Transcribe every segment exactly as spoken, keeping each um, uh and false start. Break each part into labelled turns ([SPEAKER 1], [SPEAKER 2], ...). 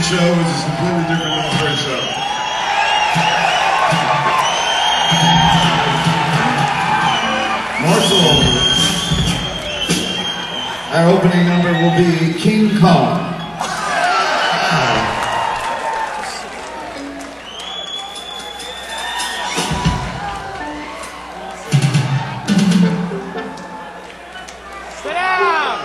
[SPEAKER 1] show is a completely different military show. Marshall. Our opening number will be King Kong.
[SPEAKER 2] Sit down!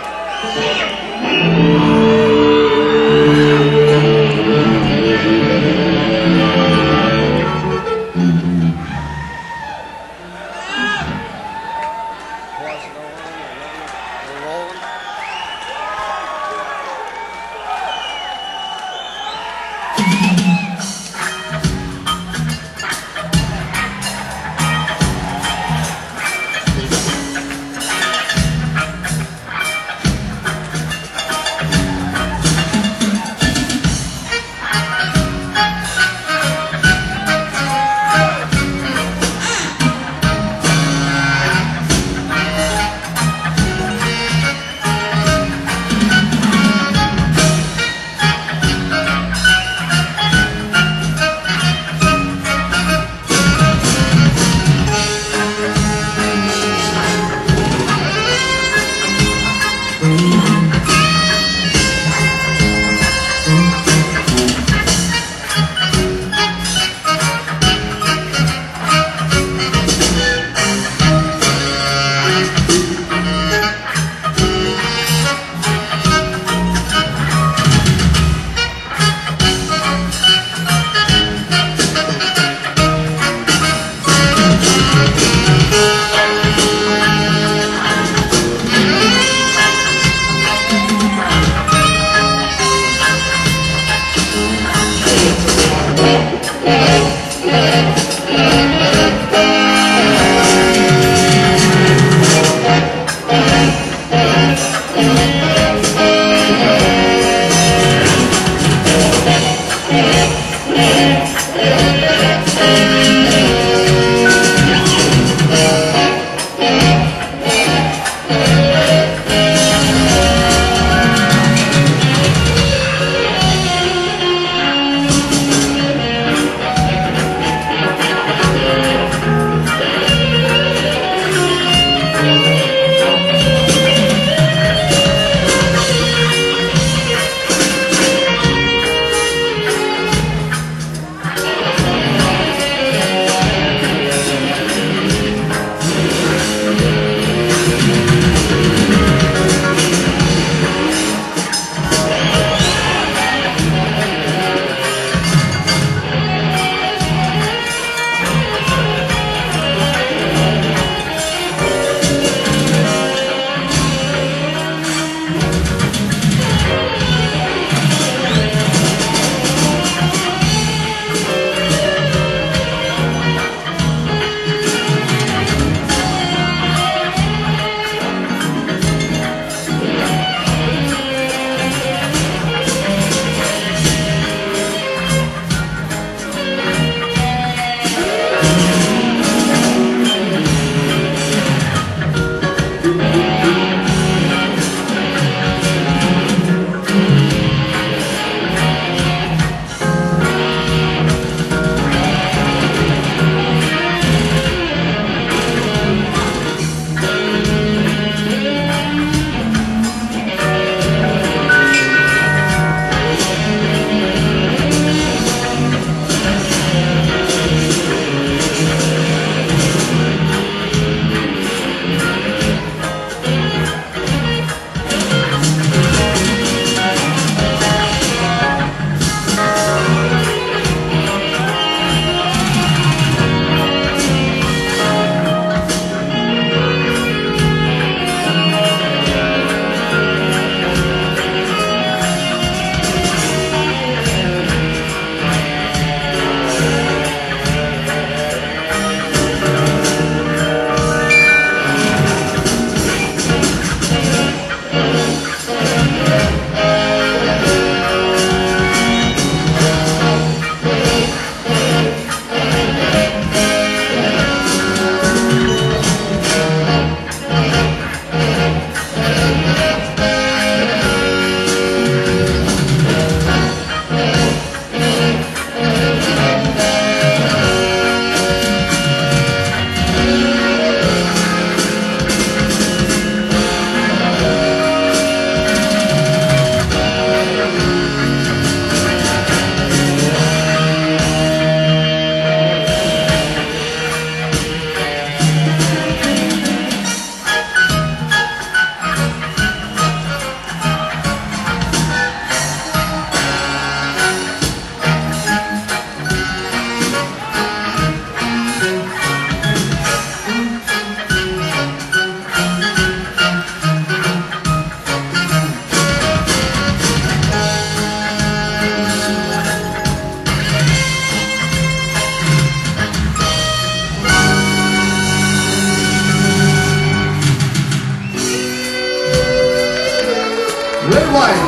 [SPEAKER 1] White.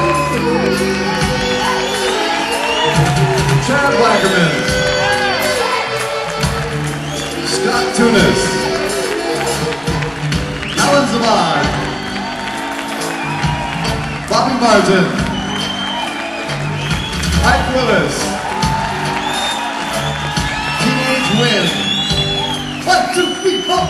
[SPEAKER 1] Chad Blackerman. Scott Tunis. Alan Zaman. Bobby Martin. Mike Willis. Teenage Win. One, two, three, four.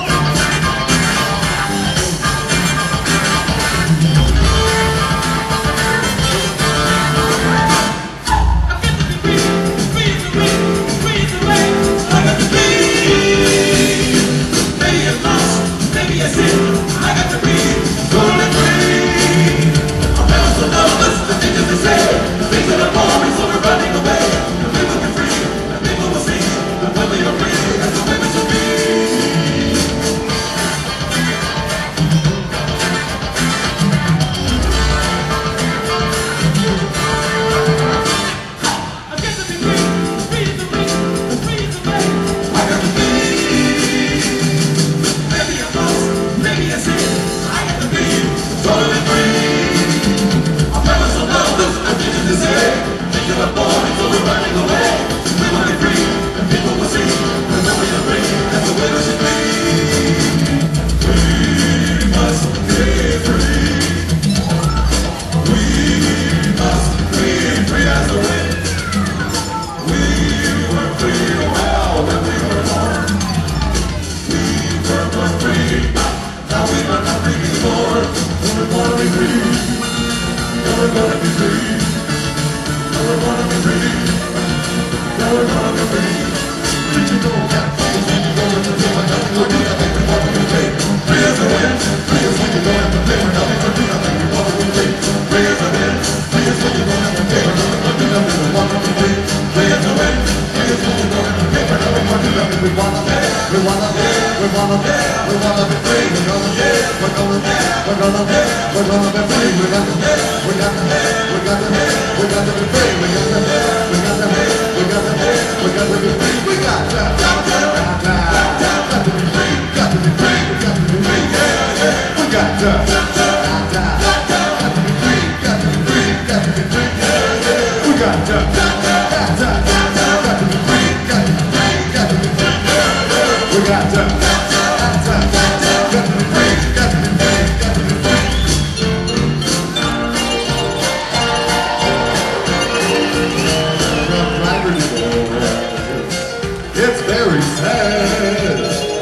[SPEAKER 1] It's very sad.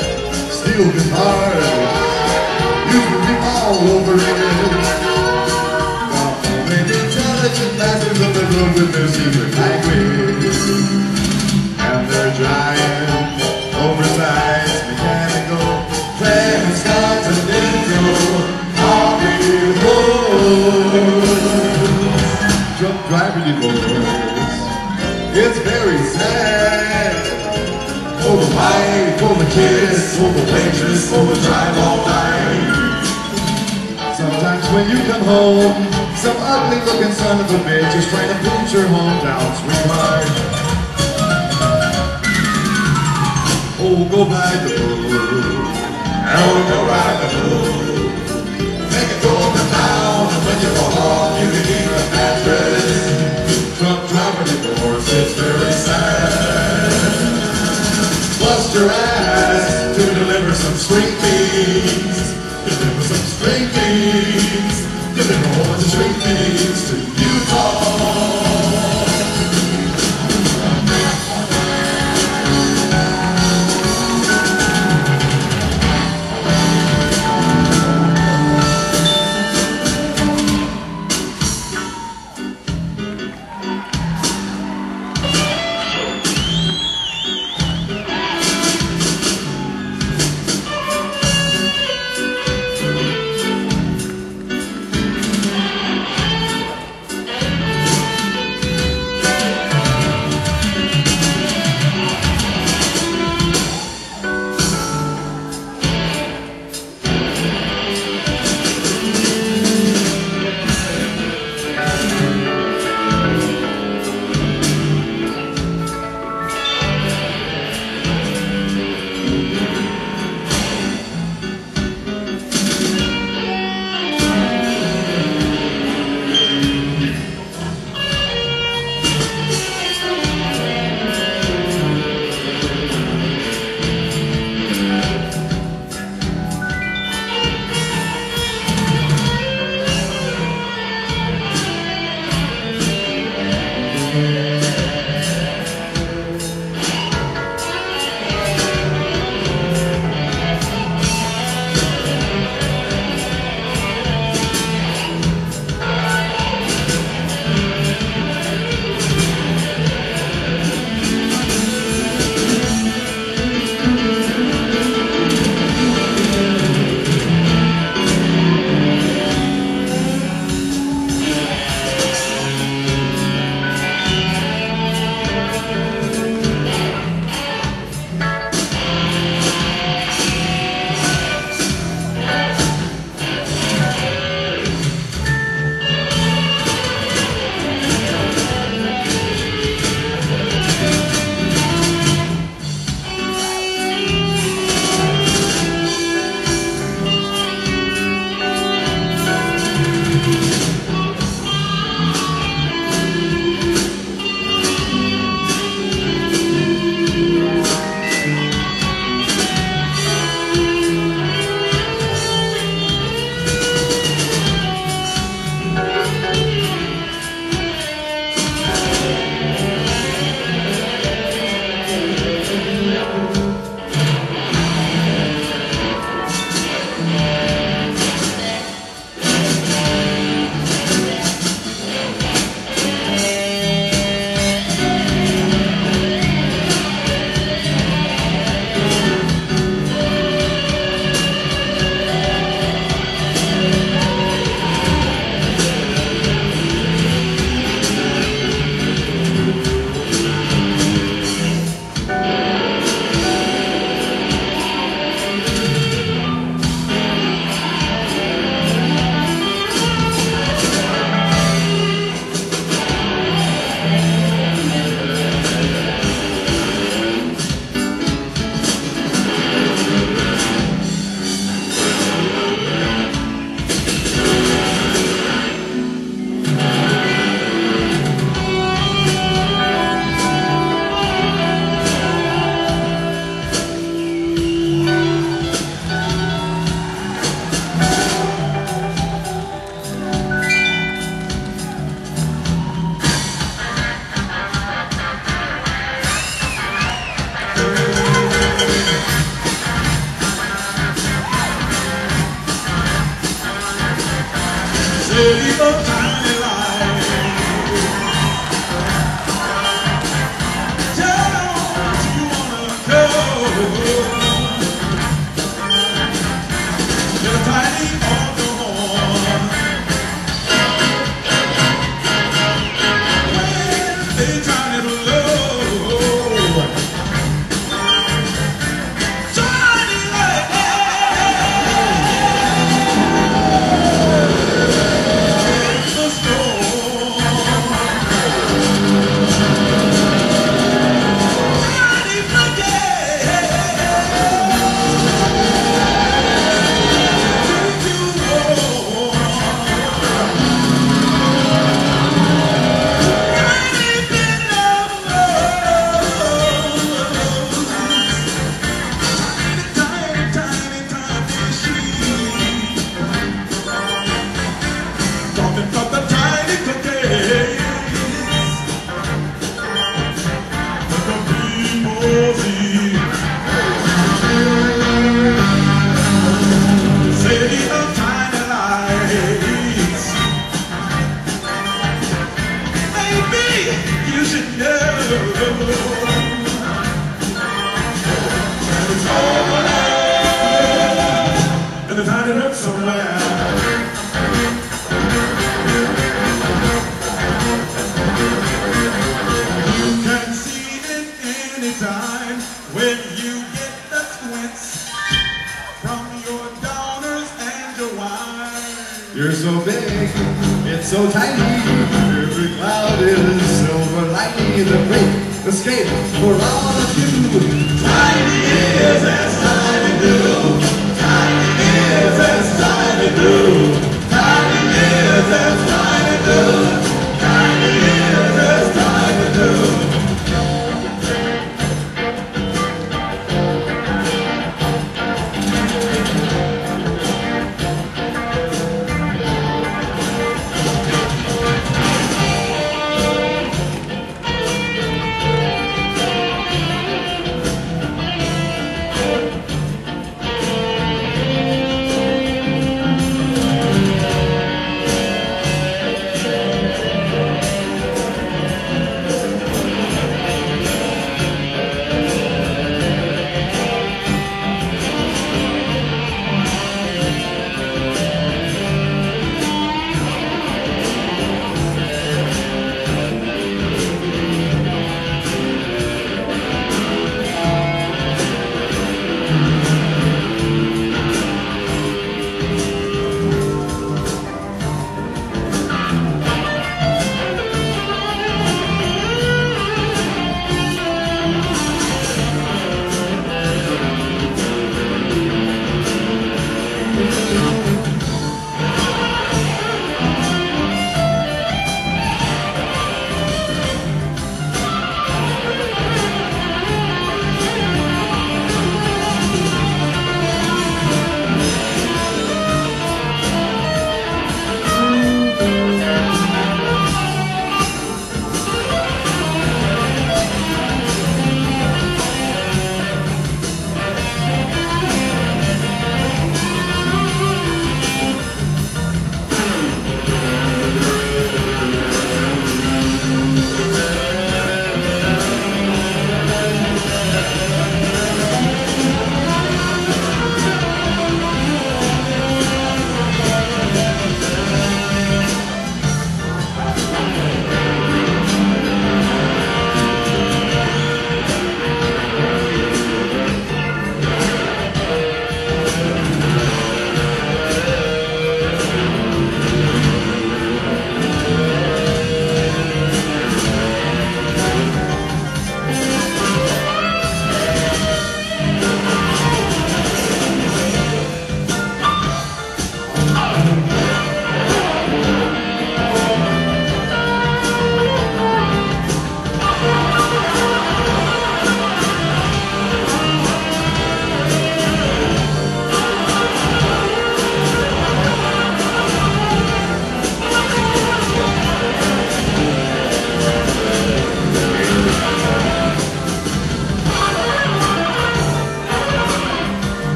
[SPEAKER 1] Steel guitar used to be all over it. Now only intelligent masters of the room with their secret language, and their giant, oversized, mechanical, transcontinental Hollywood drunk driver divorce. It's very sad. For the wife, for the kids, for the waitress, for the drive all night. Sometimes when you come home, some ugly looking son of a bitch is trying to pinch your hometown sweetheart. Oh, go ride the bull. Oh, go ride the bull. Make it go up and down, and when you go home, you can eat a mattress. Truck driver divorce, it's very sad. Bust your ass to deliver some string beans. Deliver some string beans. Deliver a whole bunch of string beans to Utah. city of tiny lights. Tell me what you wanna go. In a tiny auto horn. When they turn it low. Tiny light. You should know that it's over there in the tiny nook somewhere. You can see it anytime when you get the squints from your daughters and your wife.
[SPEAKER 3] You're so big, it's so tiny. Every cloud is silver lining. The great escape for all of you.
[SPEAKER 1] Tiny is as tiny do. Tiny is as tiny do. Tiny is as tiny do. Tiny is as tiny do.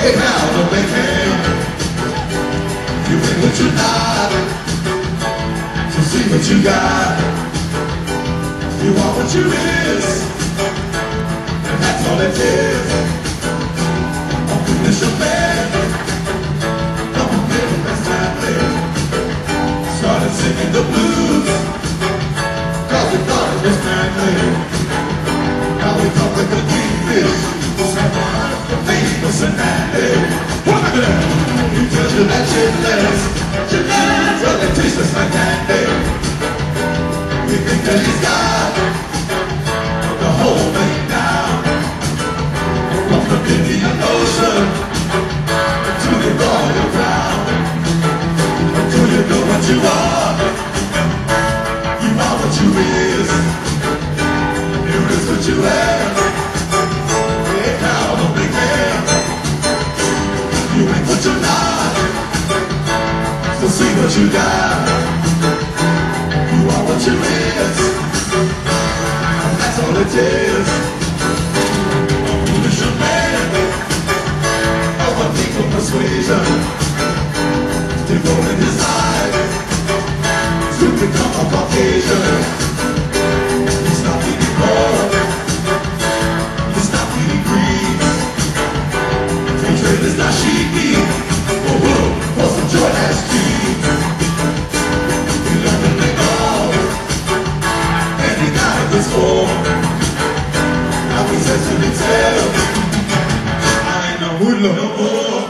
[SPEAKER 1] Hey now, don't make him. You ain't what you're not. So see what you got. You are what you is, and that's all it is. Unconditional man. I'm a middle class family. Started singing the blues, cause we thought it was manly. Now we talk like a kingfish. Famous and handy. What am I gonna do? You tell you that shit less. Shit less. Well, it tastes just like candy. We think that he's got the whole thing down. From the Indian Ocean to the Royal Crown. Do you know what you are? You are what you is. You is what you have. Hey now, don't big man. You ain't what you're not. So see what you got. You are what you is. And that's all it is. Foolish man of a people persuasion, devoting his life to become a Caucasian. He's not eating pork. He's not eating greens. Hatred is not sheepy. Oh, whoa, for some joy has teeth. He learned to make all, and he got it this form. Now he says to himself, I ain't no hoodlum no more.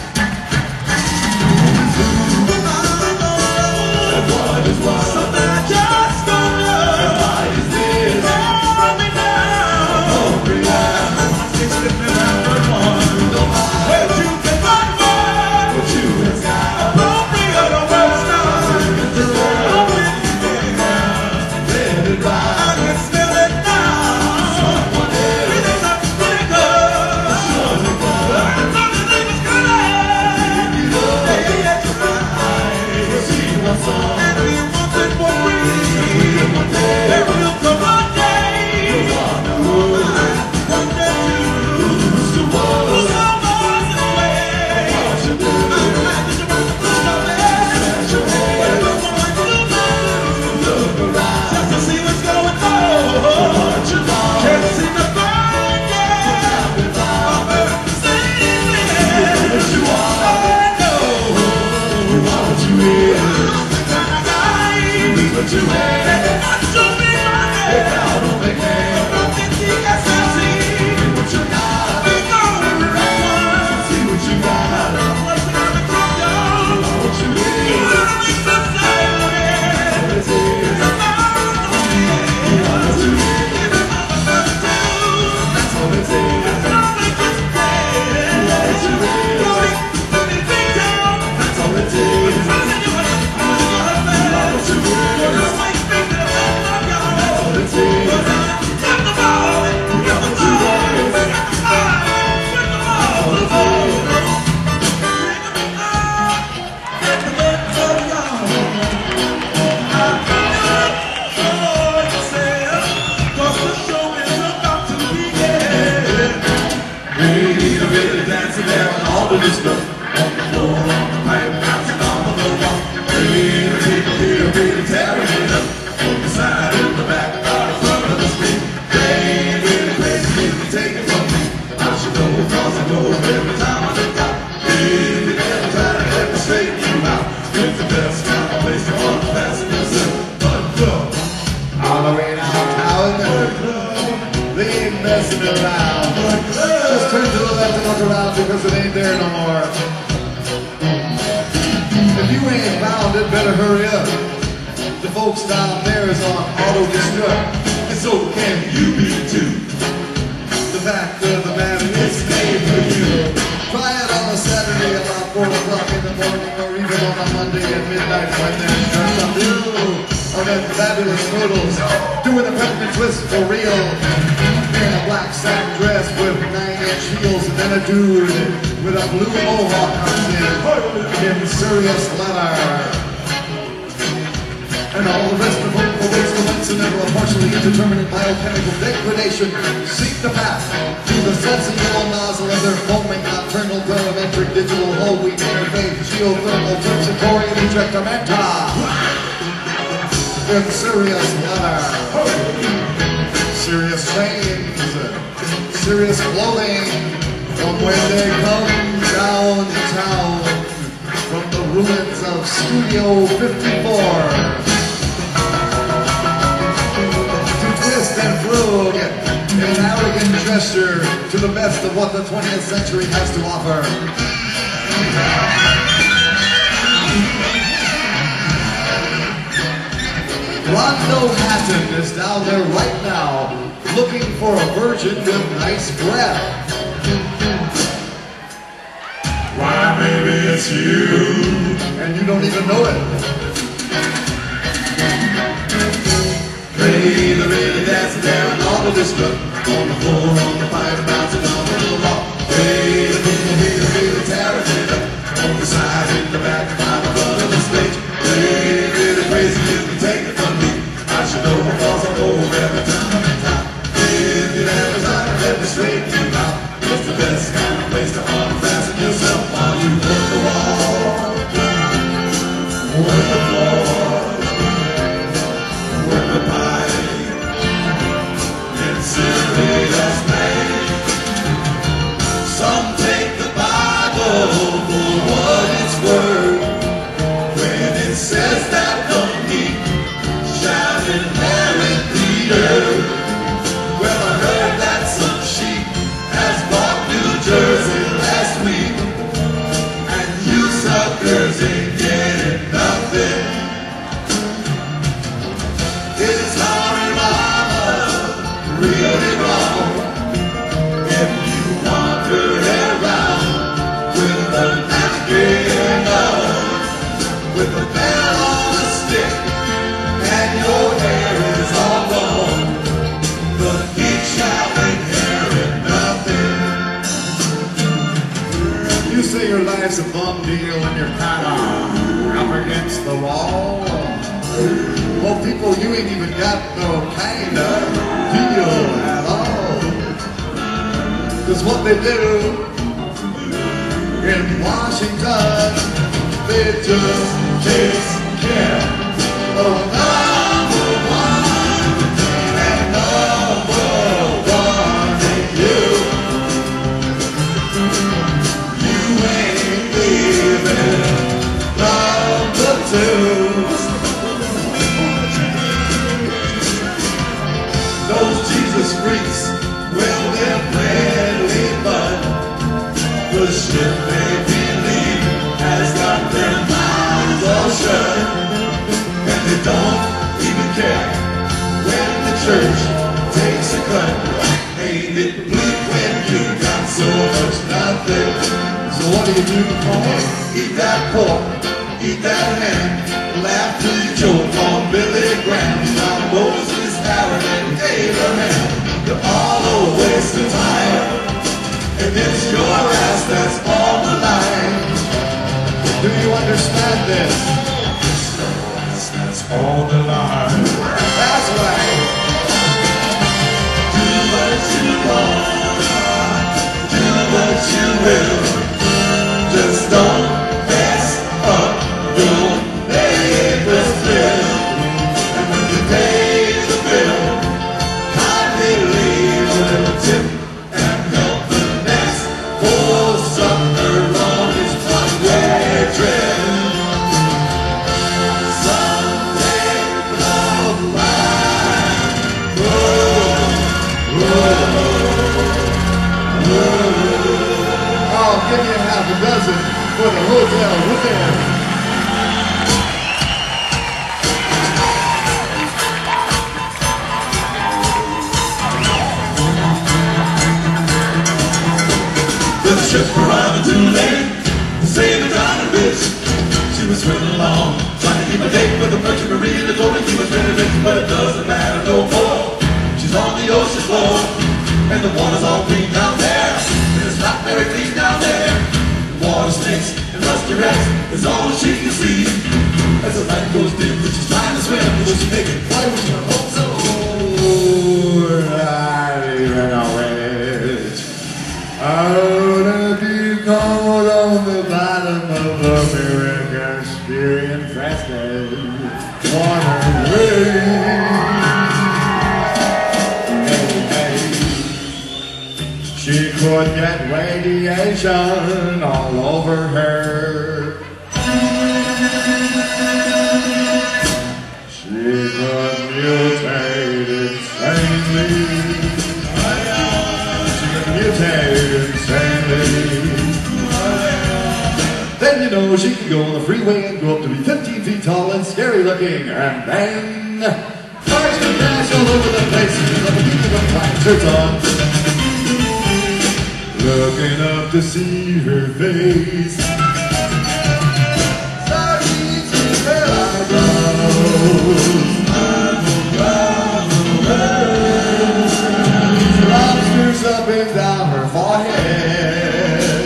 [SPEAKER 1] And what is what? Something I just don't know. And why is this? Tell me now. Oh, relax. It's the number one. Where'd you get my mind? What you have got. Appropriate or worse now. I'm in it now. Let it ride. I can smell it now. Someone else. Really not really good. Someone else. I thought the name was good. You know. Yeah, yeah, yeah, you're right. See what's up. And we want it for free. There will come a day. One day you lose the war. Who's almost away? What you do? I'm glad that you're on the push my bed. You don't want to lose. Look around just to see what's going on. What you know? Can't see the burn yet. I'm saying what you are. I know you are what you is. You is what you is. Not to be my head. Now don't make me. Don't think the S L C. What you got? We know we're at one. See what you got. What's the name of the y'all? What you is. You wanna make the same again. What it is. That's all it is. You are what you is. Give it all the first two. That's all it is. That's all it is. You are what you is. Rolling, rolling things down. That's all it is. I'm telling you what I'm doing. You are what you is. You're just like me. That's all it is. Get the ball. Get the ball. Get the ball. Get the ball. This stuff on the floor, on the pipe, bouncing on the floor. Hey, the people here really tearing it up. From the side and the back, out in front of the screen. They ain't really crazy, you can take it from me. I should know, cause I know every time I look out. Hey, they never try to let me straighten you out. It's the best kind of place for all the passengers. Bud Club.
[SPEAKER 3] All the way downtown.
[SPEAKER 1] Bud Club.
[SPEAKER 3] They ain't messing around.
[SPEAKER 1] Bud Club.
[SPEAKER 3] Just turn to the left and look around because it ain't there no more. If you ain't found it, better hurry up. The folks down there is on auto destruct.
[SPEAKER 1] And so can you be too.
[SPEAKER 3] The fact of the matter is made for you. Try it on a Saturday about four o'clock in the morning, or even on a Monday at midnight when there's just a few of them fabulous noodles doing a peppermint twist for real. In a black satin dress with nine-inch heels, and then a dude with a blue mohawk comes in in serious leather. And all the rest of them will waste the incidental or partially indeterminate biochemical degradation seek the path through the sense and yellow nozzle of their foaming nocturnal dove whole wheat interfaith, geothermal, Tertiary, and Ejectamenta. In serious weather, serious things, serious clothing, from when they come downtown from the ruins of Studio fifty-four. To twist and flug in an arrogant gesture to the best of what the twentieth century has to offer. Rondo Hatton is down there right now, looking for a virgin with nice breath.
[SPEAKER 1] Why, maybe it's you,
[SPEAKER 3] and you don't even know it.
[SPEAKER 1] Pray the really dancing down all of this stuff on the floor, on the fire, bouncing on the wall. Hey, the people, hey, the really tearing it up on the side, in the back, behind the front of the stage. Hey, really crazy if you take it from me. I should know because I go every time I'm in town. If you never stop, let me straighten you out. It's the best kind of place to unfasten yourself while you work the wall, work the floor, work the pipe. It's serious pain. Some take the Bible for what it's worth when it says that the meek shall inherit the earth. Well, I heard that some sheep has bought New Jersey last week, and you suckers ain't getting nothing. It's hard, mama, really wrong if you wander around with a napkin on, with a bell on a stick, and your hair is all gone. The heat shall inherit nothing.
[SPEAKER 3] You say your life's a bum deal and you're kinda up against the wall. Well, people, you ain't even got no kinda deal at all. Cause what they do in Washington, they just take care of number one, and number one ain't you. You ain't leaving number two. Those Jesus freaks, well, they're friendly, but the shit they believe has got their mouths all shut, and they don't even care when the church takes a cut. Ain't it bleak when you got so much nothing? So what do you do? Oh, eat that pork, eat that ham, laugh till you choke on Billy Graham. Now Moses, Aaron, and Abraham, you're all a waste of time, and it's your ass that's on the line. Do you understand this? It's your ass that's on the line. That's right. Do what you want, do what you will, just don't mess up your neighbor's bill. And when you pay the bill, kindly leave a little tip and help the next poor sucker on his one-way trip. Someday the line, whoa, whoa, whoa. I'll give you half a dozen for the hotel within. The ships were arriving too late to save the drowning bitch. She was swimming along, trying to keep a date with the merchant marine that told her he was really rich, but it doesn't matter no more. She's on the ocean floor, and the water's all green down there, and it's not very clean down there. The water stinks and rusty wrecks is all she can see. As the light goes dim, but she's trying to swim, but she's thinking, why would you hope so? Not even a witch. Out of the cold on the bottom. stay warmer rain. She could get radiation all over her. She could mutate insanely. She could mutate insanely. Then you know she could go on the freeway and grow up to be fifteen feet tall and scary looking. And then cars could crash all over the place. And the people would fly shirts on, looking up to see her face. Sardines in her eyebrows, lobsters up and down her forehead.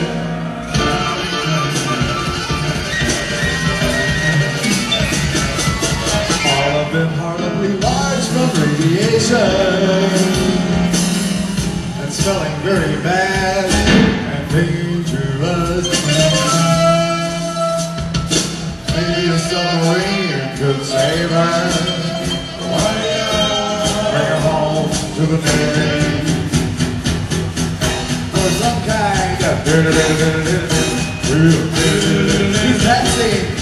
[SPEAKER 3] All of them horribly large from radiation, smelling very bad and dangerous. Maybe a submarine could save her. Bring her home to the Navy for some kind of who's that scene?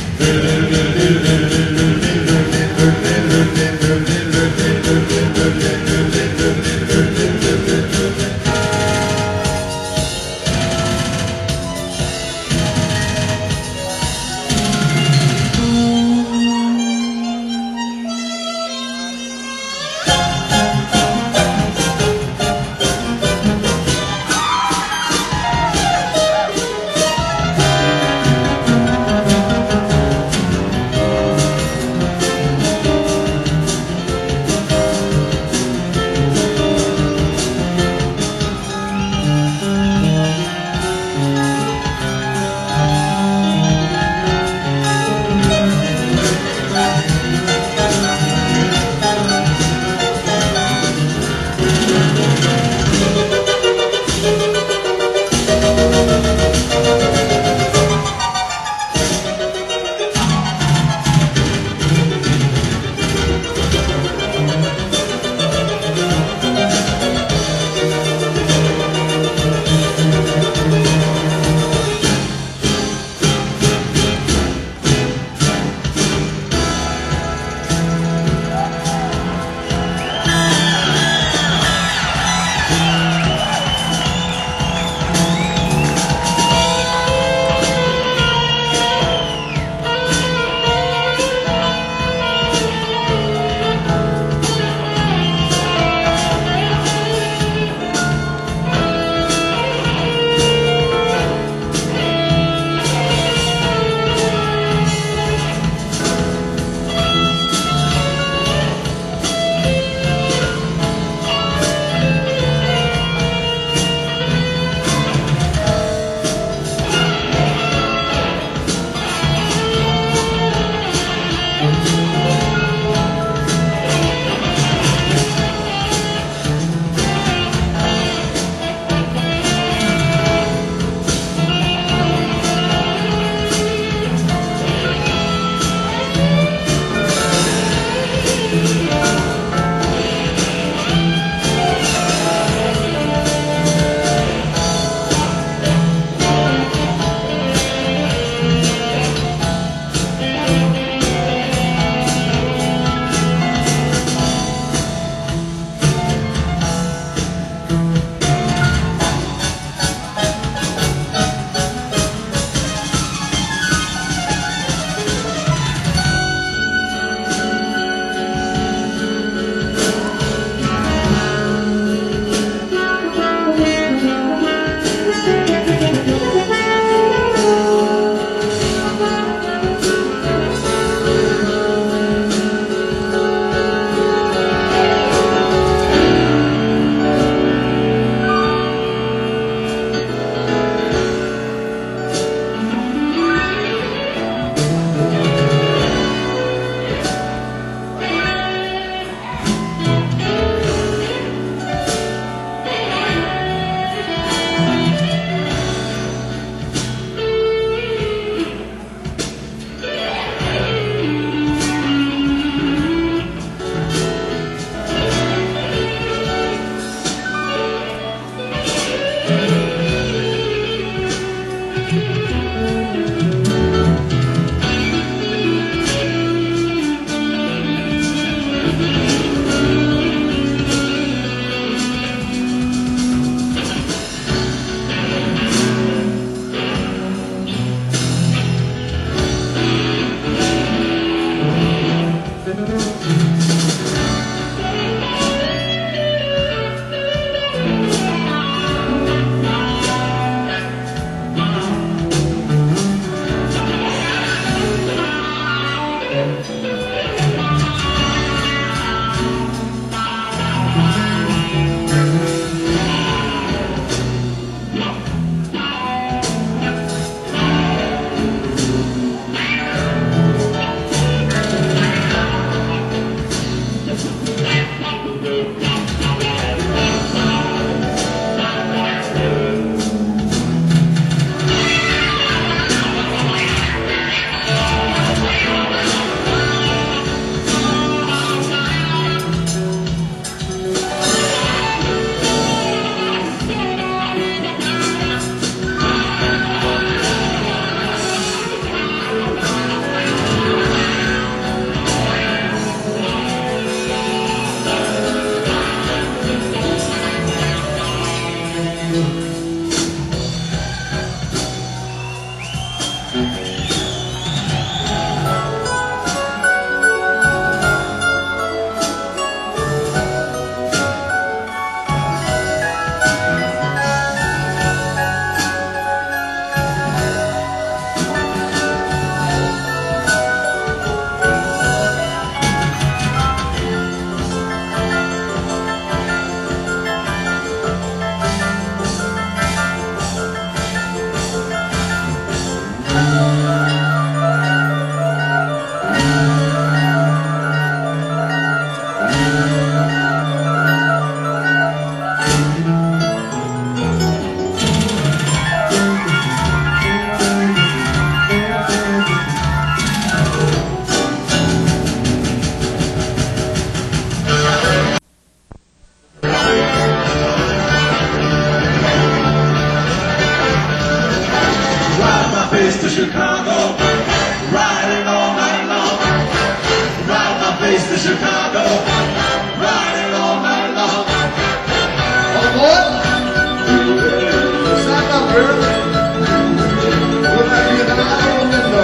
[SPEAKER 1] face to Chicago, riding all night long. Ride my face to Chicago, riding all night long.
[SPEAKER 3] On board? Stand up, girl. Look like you're out of the window.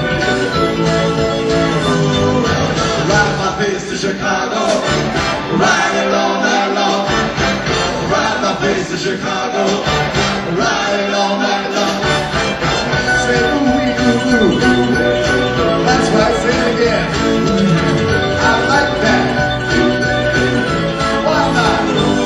[SPEAKER 1] Ride my face to Chicago, riding all night long. Ride my face to Chicago, riding all night long.
[SPEAKER 3] Say ooh-wee, ooh-ooh. That's right, say it again. I like that. Why not?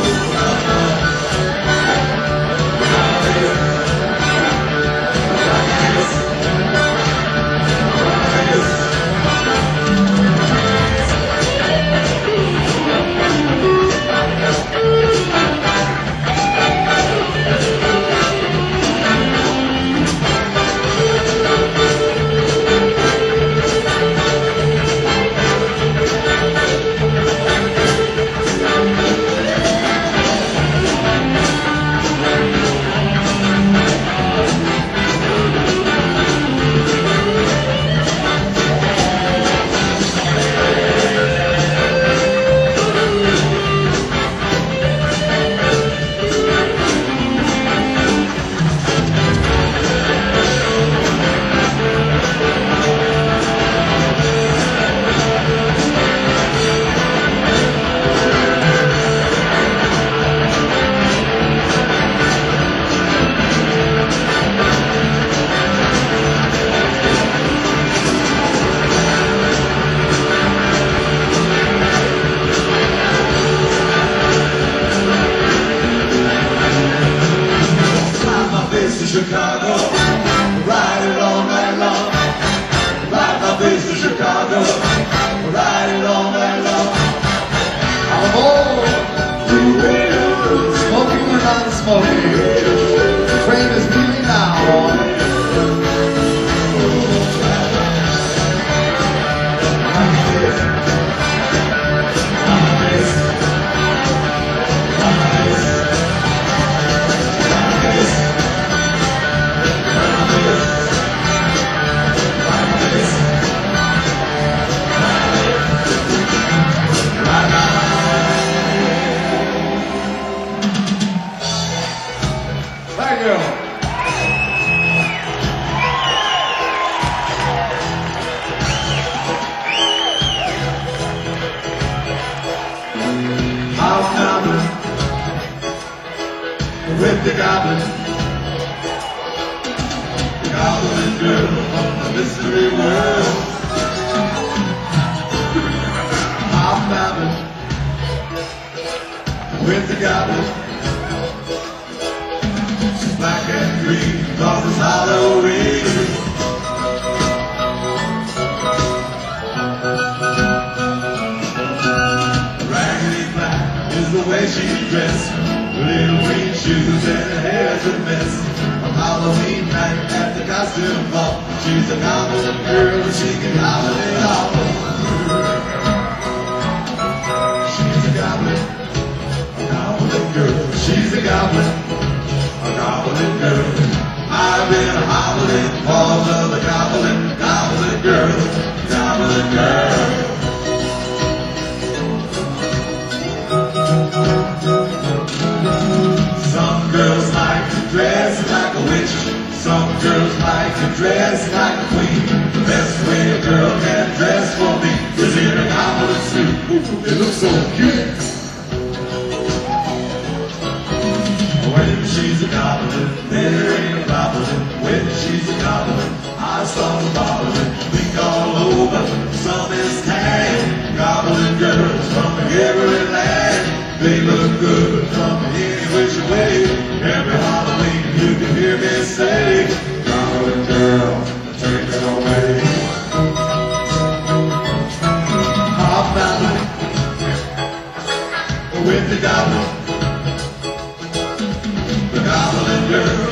[SPEAKER 1] Chicago, ride it all night long. Ride my face to Chicago, ride it all night long.
[SPEAKER 3] I'm aboard. Smoking or non-smoking. The train is leaving now, boy. Thank you.
[SPEAKER 1] Hobnobbing with the goblin, the goblin girl of the mystery world. Hobnobbing with the goblin. Black and green, cause it's Halloween. Raggedy black is the way she's dressed. Little green shoes and her hair's a mess. On Halloween night at the costume ball, she's a goblin girl and she can gobble it all. She's a goblin, a goblin girl. She's a goblin, a goblin girl. I've been hobbling cause of the goblin, goblin girl, goblin girl. Some girls like to dress like a witch. Some girls like to dress like a queen. The best way a girl can dress for me is in a goblin suit. Ooh, it looks so cute. When she's a goblin, there ain't a problem. When she's a goblin, I start to bobbling. Think all over, some is tan. Goblin girls from every land. They look good from any which way. Every Halloween you can hear me say, goblin girl, take it away. Hobnobbing with the goblin, the goblin girl.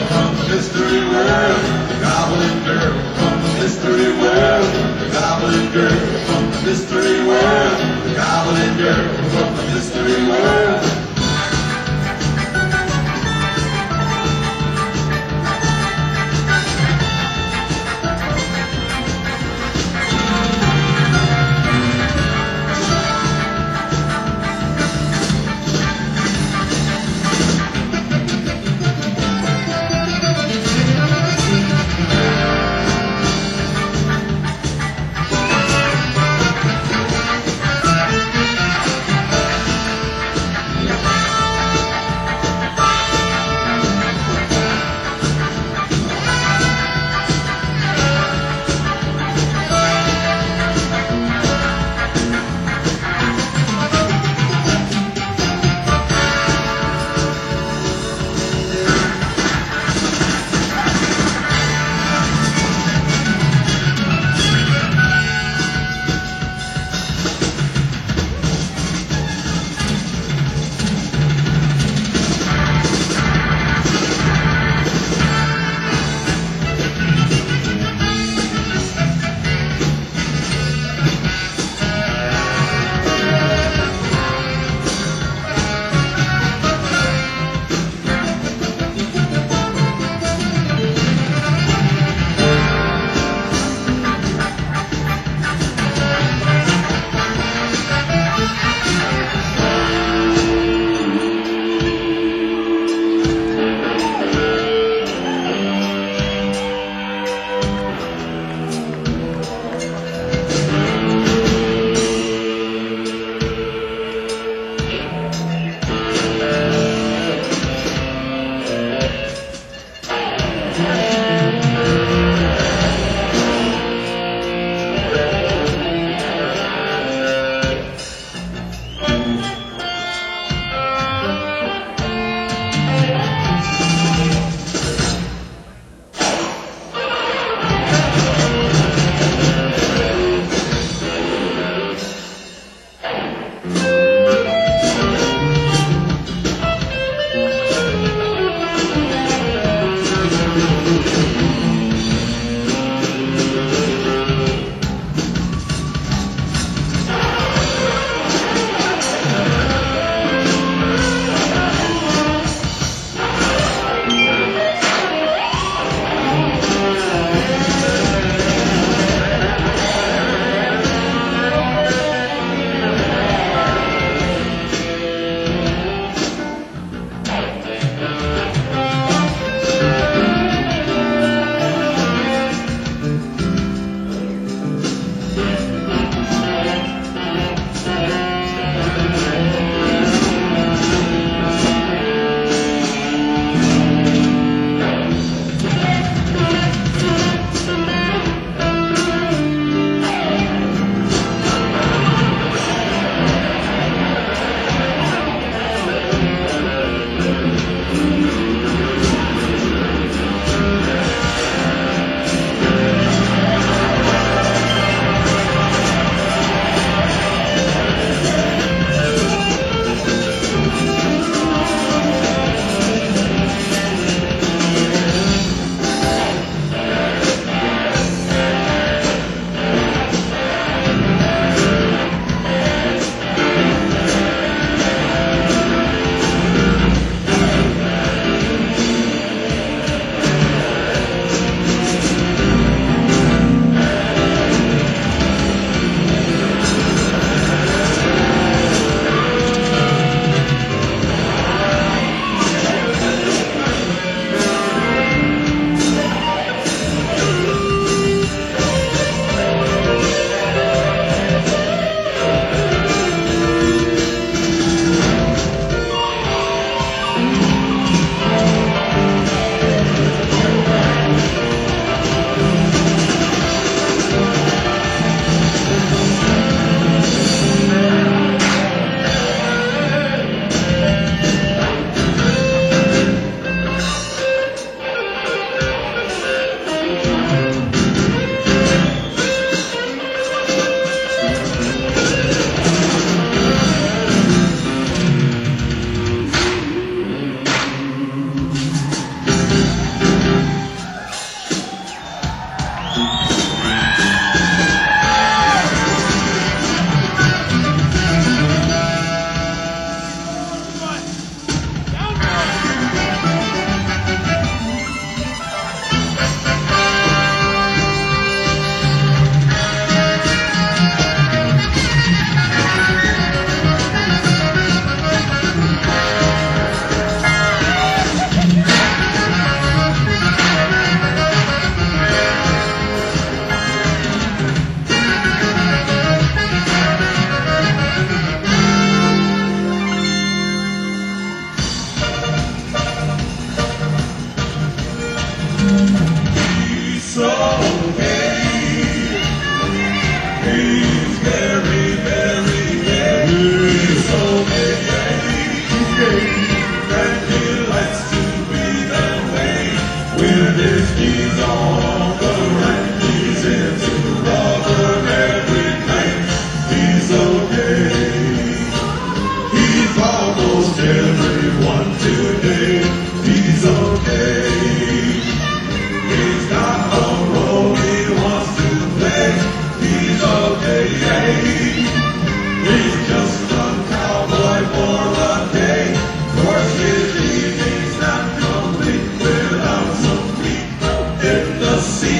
[SPEAKER 1] The sea.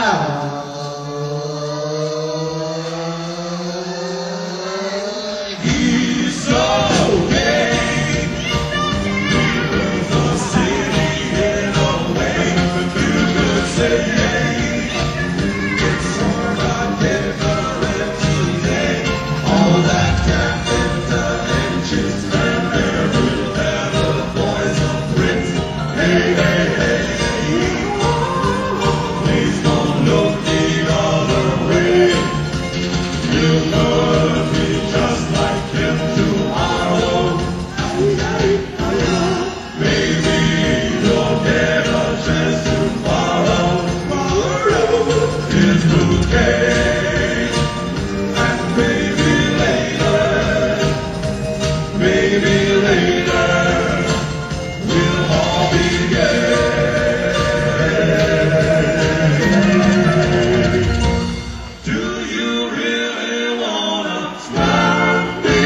[SPEAKER 1] He's so gay. Leaves the city in a way that you could say, it's all about difference today. All that traffic and chicks and every little boys and Brits. Hey, hey, hey. Please don't look the other way. You'll never be just like him tomorrow. Maybe you'll get a chance to follow his bouquet. And maybe later, maybe later, we'll all be gay. Do you really wanna stop me?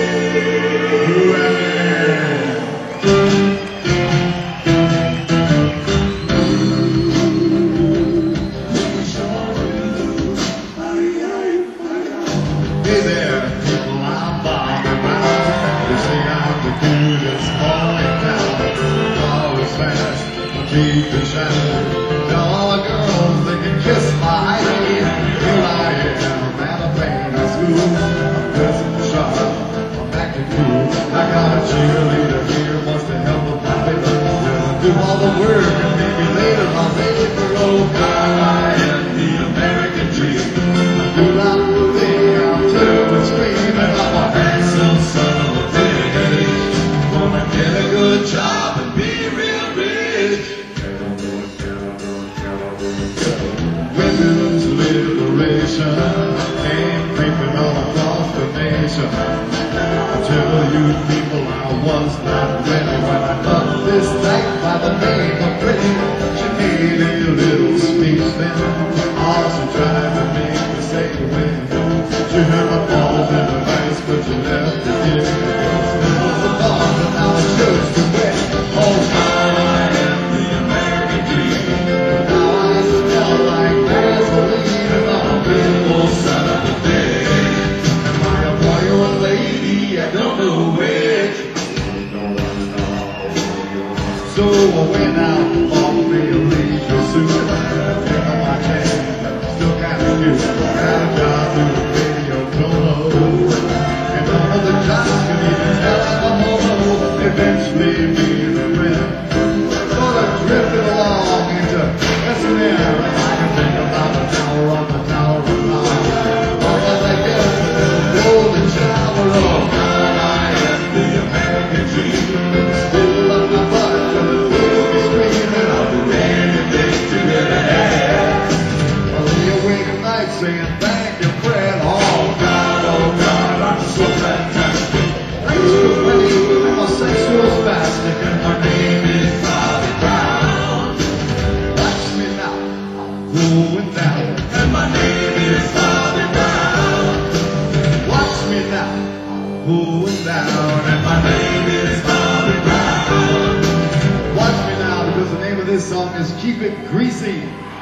[SPEAKER 3] Hey there, people, I'm Bobby Brown. They say I'm the cutest boy in town. Always fast, keep it shining. Tell all the girls they can kiss my hand. Here I am at a painting school. I'm dressing sharp, I'm acting cool. I got a cheerleader here, wants to help with my paper. Gonna do all the work and maybe later I'll make it for old guy. I am the American dream. I do not believe I'm too and scream, and I'm a handsome son of a bitch. Gonna get a good job and be real rich. Women's liberation ain't creeping all across the nation. I tell you people, I was not ready when I got this night by the name of Pretty. She made a little speech then, also tried to make me say when she heard my balls in the ice, but she left the kid. It was the ball, and now it's yours to win. Oh, I am the American dream. But now I smell like gasoline, and I'm a beautiful son of a bitch. Am I a boy or a lady? I don't know which. So I went out and bought me a leisure suit. Picked up my tan, still kinda cute. Had a job doing radio promo, and none of the jobs could even tell I'm a homo. Eventually being a friend, sort of drifted along into S and M. I can think about the tower on the tower of love. Or as I get to the golden shower of God, I am the American dream. Still on the butt till it feels me screaming. I'll do anything to get ahead. I'll lay awake at night saying thank you, Fred. Oh God, oh God, I'm so fantastic. Thanks to Freddie, I'm a sexual spastic, and my name is Bobby Brown. Watch me now, I'm going down, and my name is Bobby Brown. Watch me now, I'm going down, and my name is Bobby Brown. Watch me now, because the name of this song is Keep It Greasy.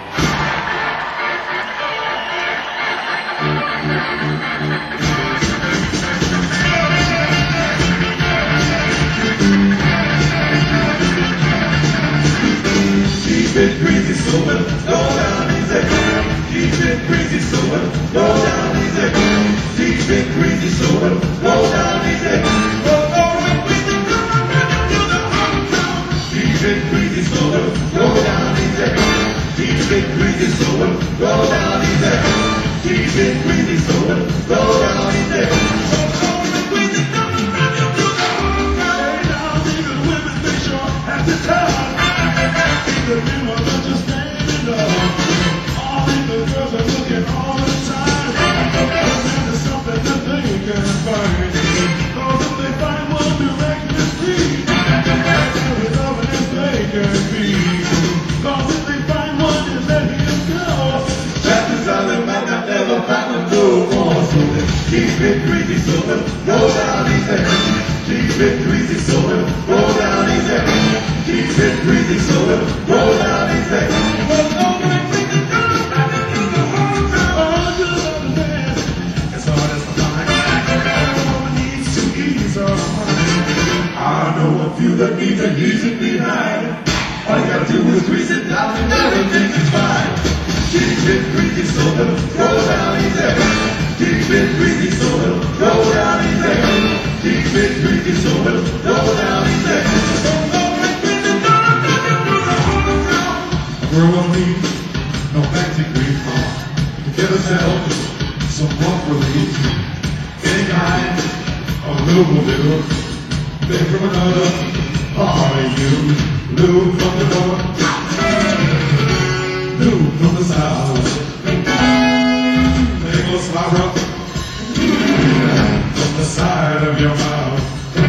[SPEAKER 1] Keep it greasy so well, go down easy. Keep it greasy so well, go down easy. Keep it greasy so well, go down easy. Go going greasy, come on, bring it to the hometown. Keep it greasy so well, go down easy. Keep it greasy so well, go down easy. Keep it greasy so well, go down easy. Go going greasy, come on, bring it to the hometown. Now even women they sure have to tell. The men were just standing up. All the girls are looking all the time. But there's something that they can find. Cause if they find one direct mistreat, that's as loving as they can be. Cause if they find one and let him go, chances are they might not never find him no more. So then keep it greasy so they'll go down easy. Keep it greasy so they'll go down easy. Keep it greasy so it'll roll down easy. Well, no, I think it's All you gotta do is grease it down and everything is fine. Keep it greasy so it'll go down easy. Keep it greasy so it'll go down easy. Keep it greasy so it'll go down easy. Grow leaves, no fancy grief. Give ourselves some rough relief. Any kind of little will do. Big from another, are you? Blue from the north, blue from the south. They go slide rough from the side of your mouth.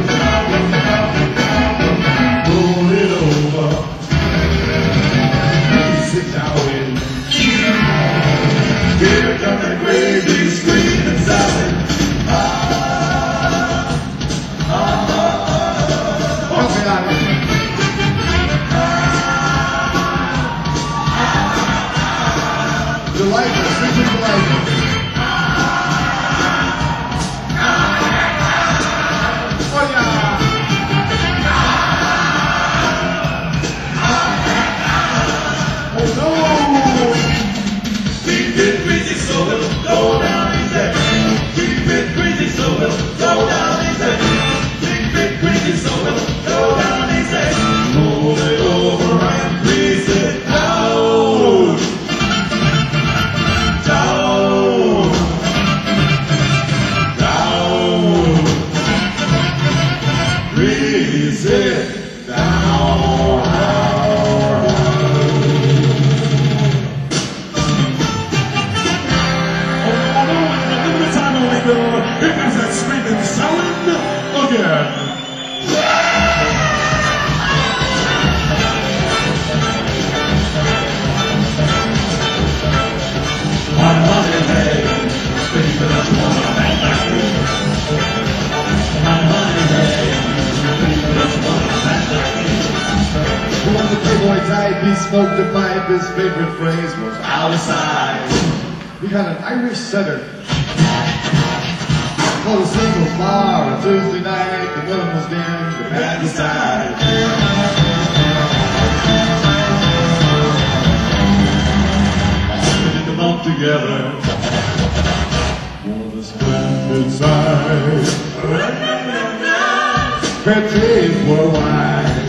[SPEAKER 1] Roll it over, sit down in. Here comes that gravy, screaming salad. Ah, ah, ah, ah. Okay, I mean. Delightful, simply delightful. Oh yeah! Oh no! Keep it greasy so it'll go down easy. Keep it greasy so it'll go down easy. Keep it greasy so it'll go down easy. Roll it over and grease it down. Down. Down. Grease it down. Here comes that screaming salad again. On holiday, baby, don't you wanna bang like me? On holiday, baby, don't you wanna bang like me?
[SPEAKER 3] When the playboy type, he smoked a pipe, his favorite phrase was out of sight. He had an Irish setter. For the single bar on Tuesday night, the moon was dim, the band was tied.
[SPEAKER 1] Putting them up together for the splendid sight.
[SPEAKER 3] Her teeth were wide,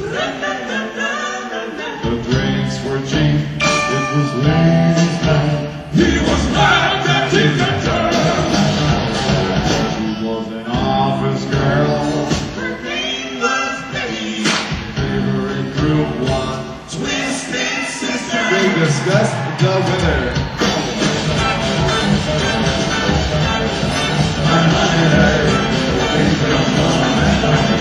[SPEAKER 1] The drinks were cheap. It was ladies' night. He was mad that he could turn.
[SPEAKER 3] she was an office girl.
[SPEAKER 1] Her name was Betty.
[SPEAKER 3] Favorite group one.
[SPEAKER 1] Twisted Sister.
[SPEAKER 3] They discussed the weather.
[SPEAKER 1] On holiday, baby, don't you wanna bang like me?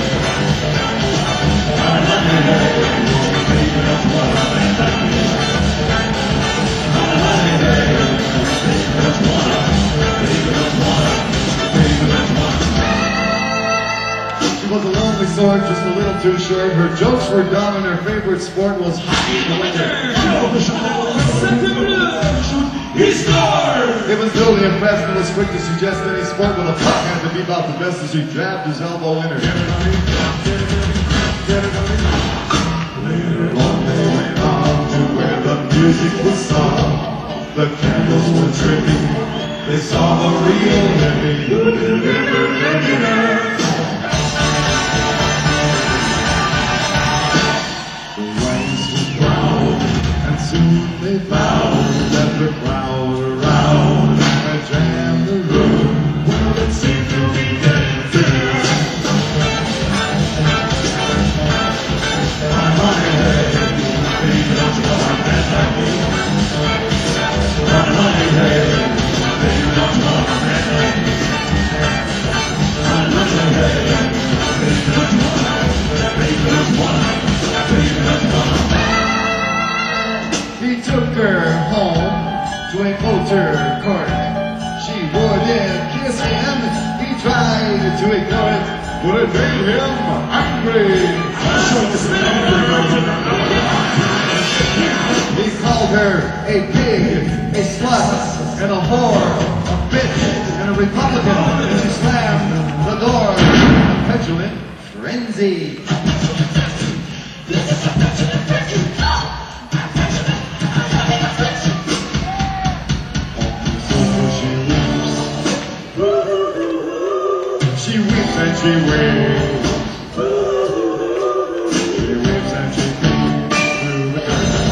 [SPEAKER 1] On holiday, baby, don't you wanna bang like me? On holiday, baby, don't you wanna? Baby, don't you wanna? Baby, don't you wanna?
[SPEAKER 3] She was a lonely sort, just a little too short. Her jokes were dumb and her favorite sport was hockey in the winter.
[SPEAKER 1] He scored!
[SPEAKER 3] It was really impressed and was quick to suggest any sport with a puck had to be about the best as he jabbed his elbow in her.
[SPEAKER 1] Later on they went on to where the music was sung. The candles were tripping. They saw the real living. The lights were brown, and soon they found that the crowd around had jammed the room. Well, it seemed to be dancing. On holiday, baby, don't you wanna dance like me? On holiday, baby, don't you wanna dance like me? On holiday, baby, don't you wanna? Baby, don't you wanna? Baby, don't you wanna?
[SPEAKER 3] He took her home to a motor court. She wouldn't kiss him. He tried to ignore it, but it made him angry. He called her a pig, a slut, and a whore, a bitch, and a Republican. And she slammed the door in a petulant frenzy. she waves. She waves and she creeps through the curtain.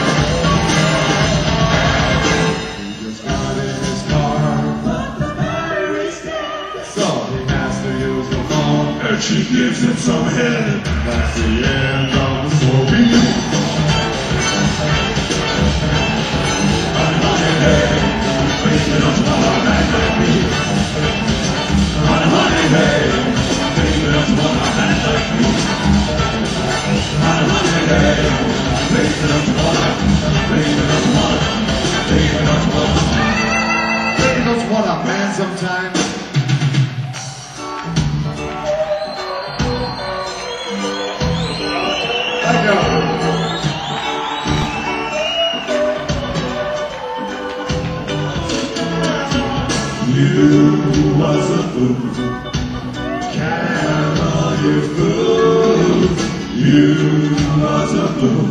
[SPEAKER 3] He just got in his car, so he has to use the phone, and she gives him some head. That's the end of the story. Baby knows what a man sometimes. I know. You was a fool, Carol, you fool. You was a fool,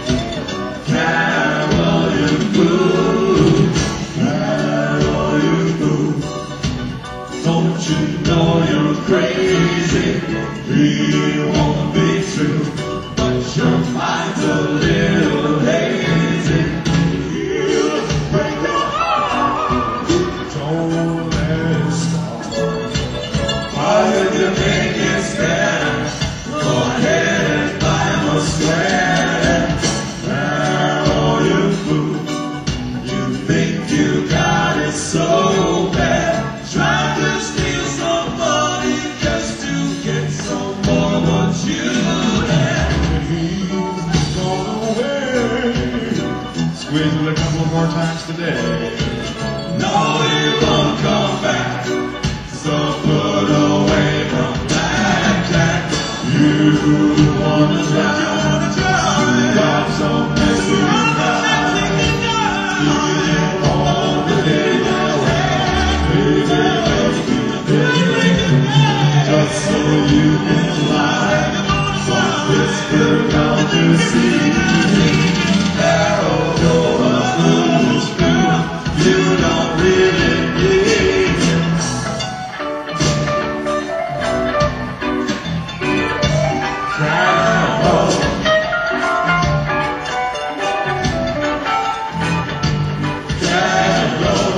[SPEAKER 3] Carol, you fool. Carol, you fool. Don't you know you're crazy? He won't be true, but your mind's a little hazy. He'll break your heart. Don't let it stop. Why would you make it stand? Go ahead and buy him a square. Carol, you fool. You think you got it so bad. Trying to steal some money just to get some more what you had. And he's gone away. Squeeze it a couple more times today. No, he won't come back. So put away from blackjack. You wanna try? Got some messy guy. You get all the day away. Baby, just so you can lie. But whisper out to see. Carol, you're a foolish fool. You don't really need it. Carol. Carol.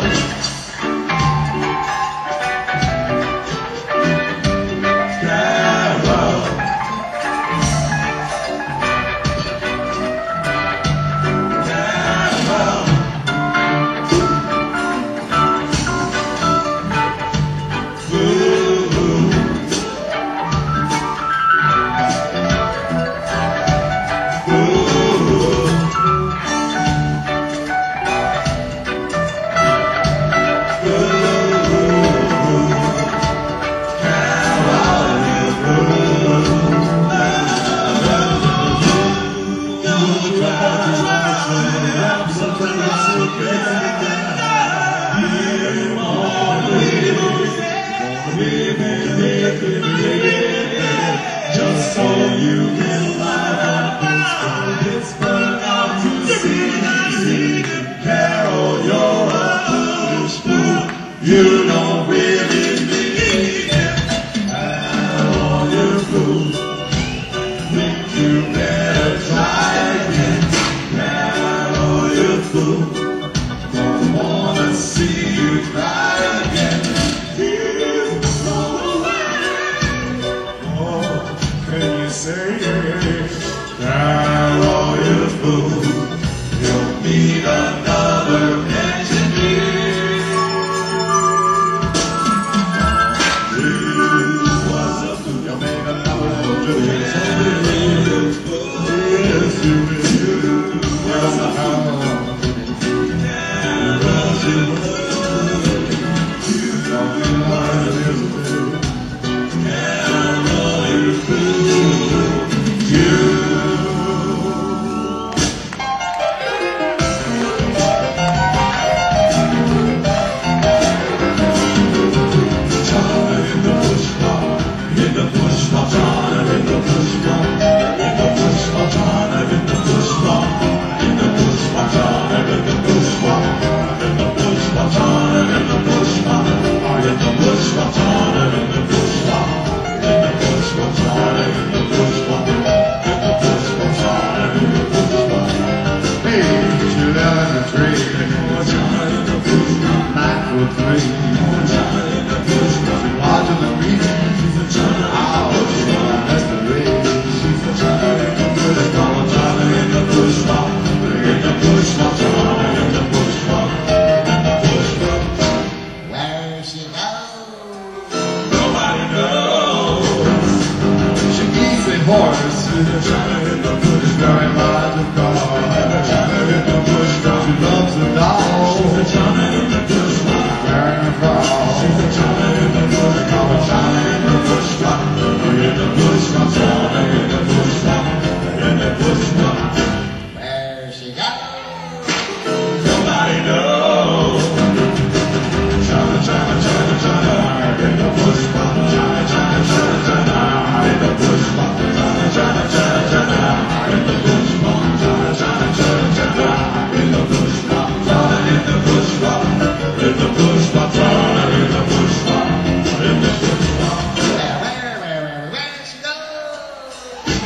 [SPEAKER 3] Just so you can lie, whisper out to see. Carol, you're a foolish fool. You don't really need it. Carol, you fool. Think you better try again. Carol, you fool. Don't wanna see you cry again. Say, Carol, you fool, you'll need another engineer. for three. She's larger than me. Oh, she's a mystery. She's a China in the bush, mama China in the bush, mama in the bush, mama China in the bush, mama in the bush, mama.
[SPEAKER 4] Where she goes?
[SPEAKER 3] Nobody knows. She keeps a horse. She's a China in the bush, very large of car. China in the bush, she loves the doll. She's a China in the bush, wearing a bra. She's a China in the bush, mama China in the bush, mama in the bush, mama China in the bush, mama in the bush, mama.
[SPEAKER 4] Where she goes?
[SPEAKER 3] Nobody knows. China, China, China, China in the bush, mama China, China, China, China in the bush, mama China, China, China, China in the bush, mama China, China, China, China in the bush, mama China in the bush, mama in the bush, mama China in the bush, mama in the bush, mama.
[SPEAKER 4] Where, where, where, where, where she goes?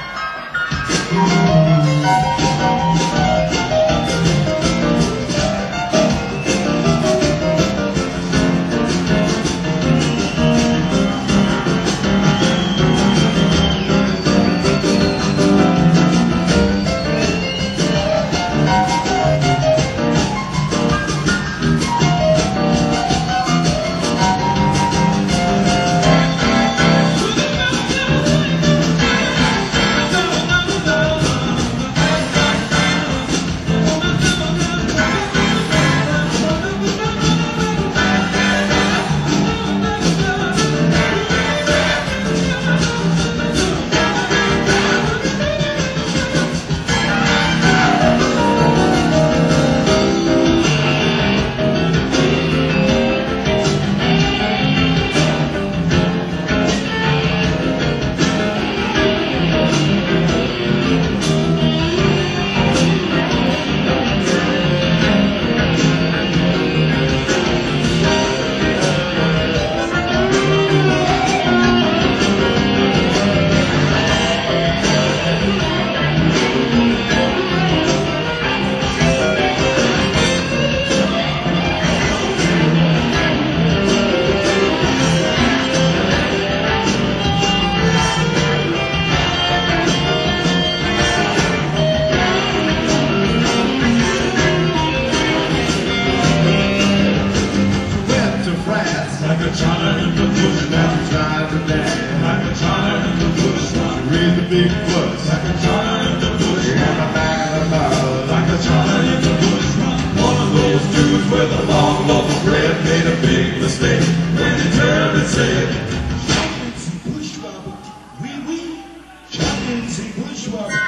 [SPEAKER 3] Went to France like a China in the bush, and she tried to dance like a China in the bush. She raised a big fuss like a China in the bush. She had a bag of mouth like a China in the bush. One of those dudes with a long loaf of bread made a big mistake when he turned and said, "Chocolates and bush rubber, wee wee, chocolates and bush rubber."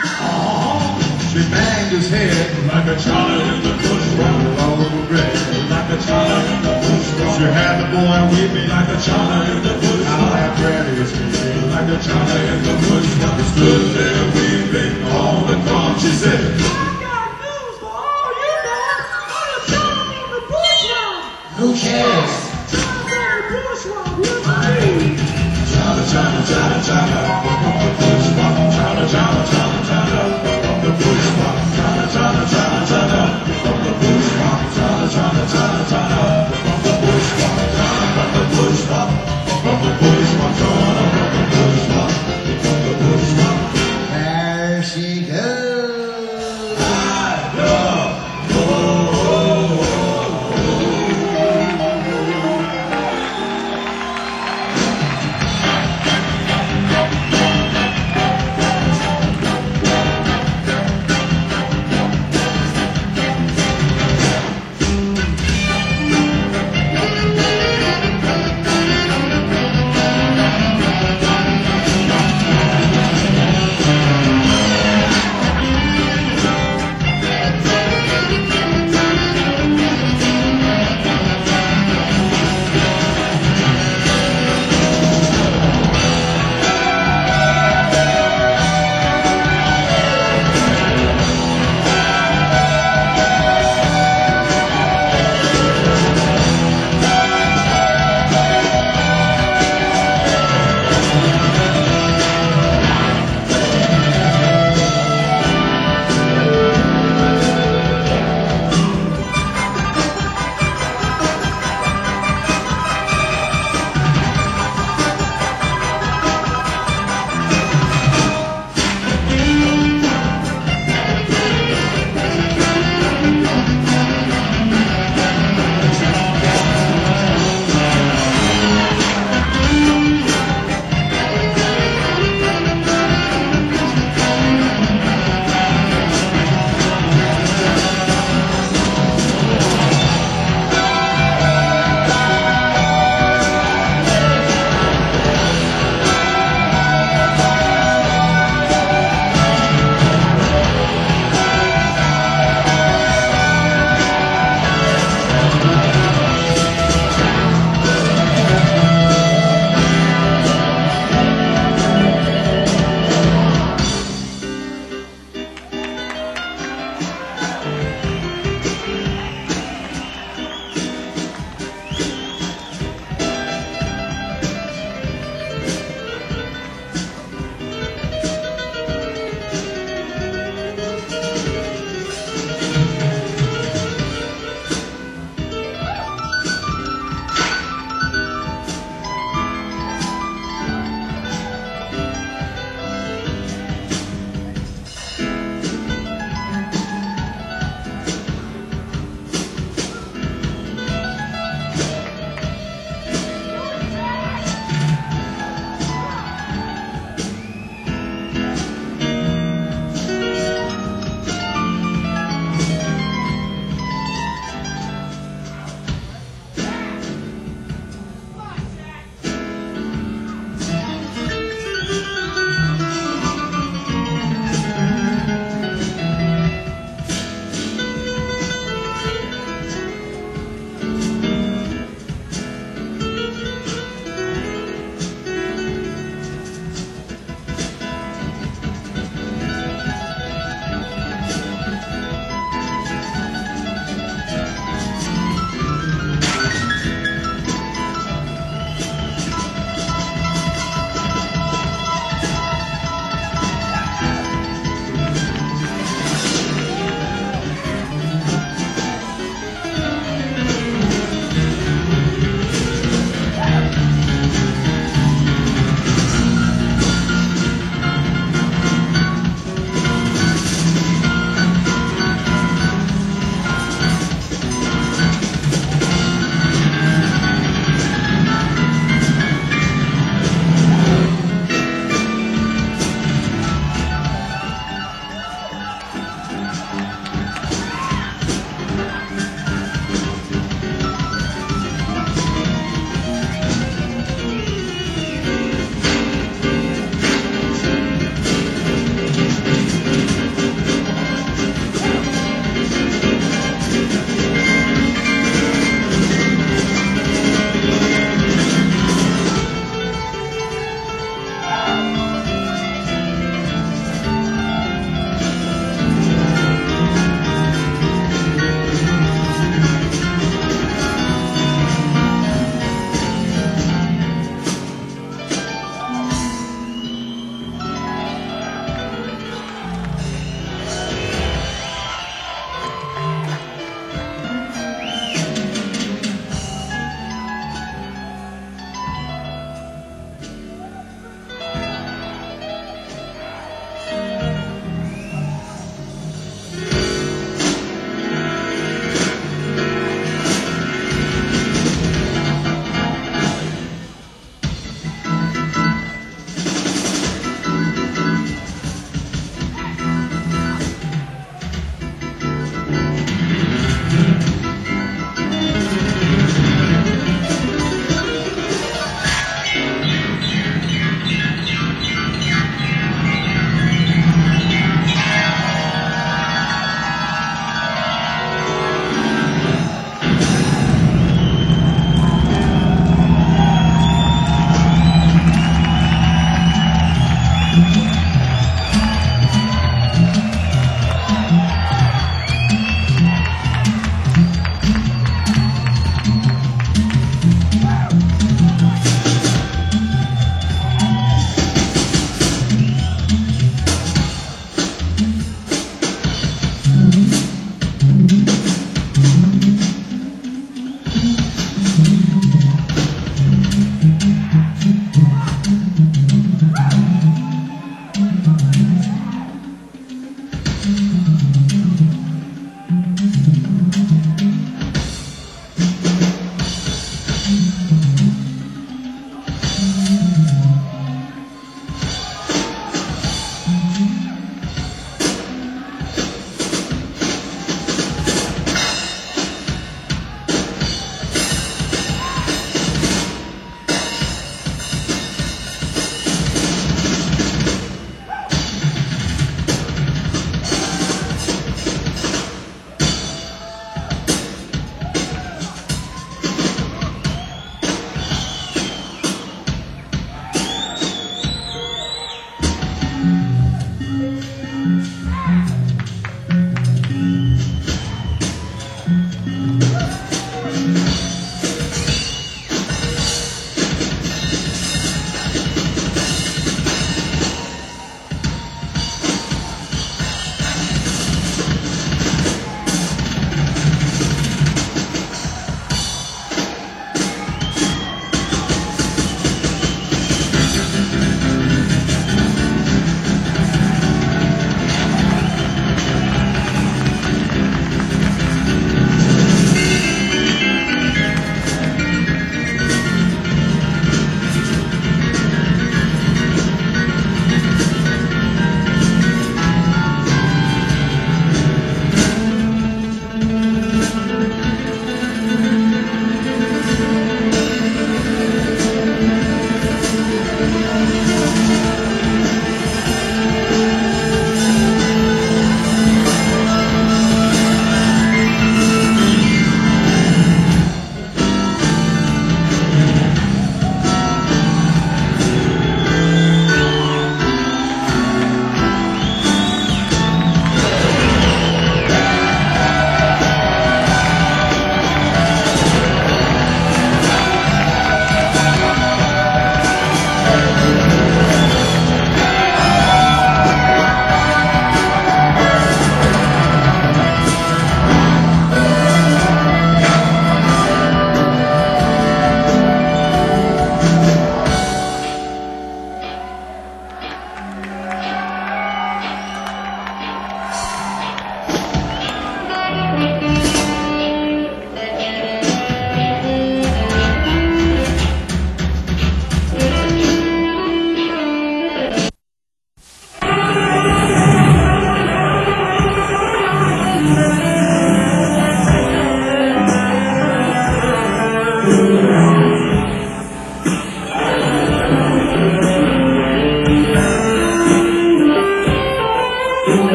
[SPEAKER 3] Oh, she banged his head like a China in the bush, rolled all over bread like a China in the bush. She had the boy weeping like a China in the bush. I'll have grannies weeping like a China in the bush. He stood there weeping all the time. She said,
[SPEAKER 4] Who cares?
[SPEAKER 3] China, China, China, China, from the bush, China, China, China, China, from the bush, China, China, China, China, from the bush, China, China, China, China, from the bush, China, from the bush, from the bush, China, from the bush, from the bush,
[SPEAKER 4] There she goes.
[SPEAKER 3] I love.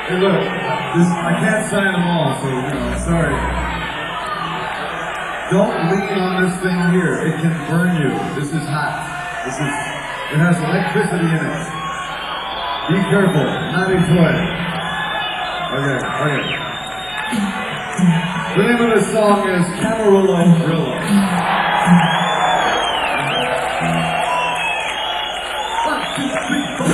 [SPEAKER 3] Hey, look, this, I can't sign them all, so, you know, sorry. Don't lean on this thing here. It can burn you. This is hot. This is, it has electricity in it. Be careful, not a toy. Okay, okay. The name of this song is Camarillo Brillo. One, two, three, four.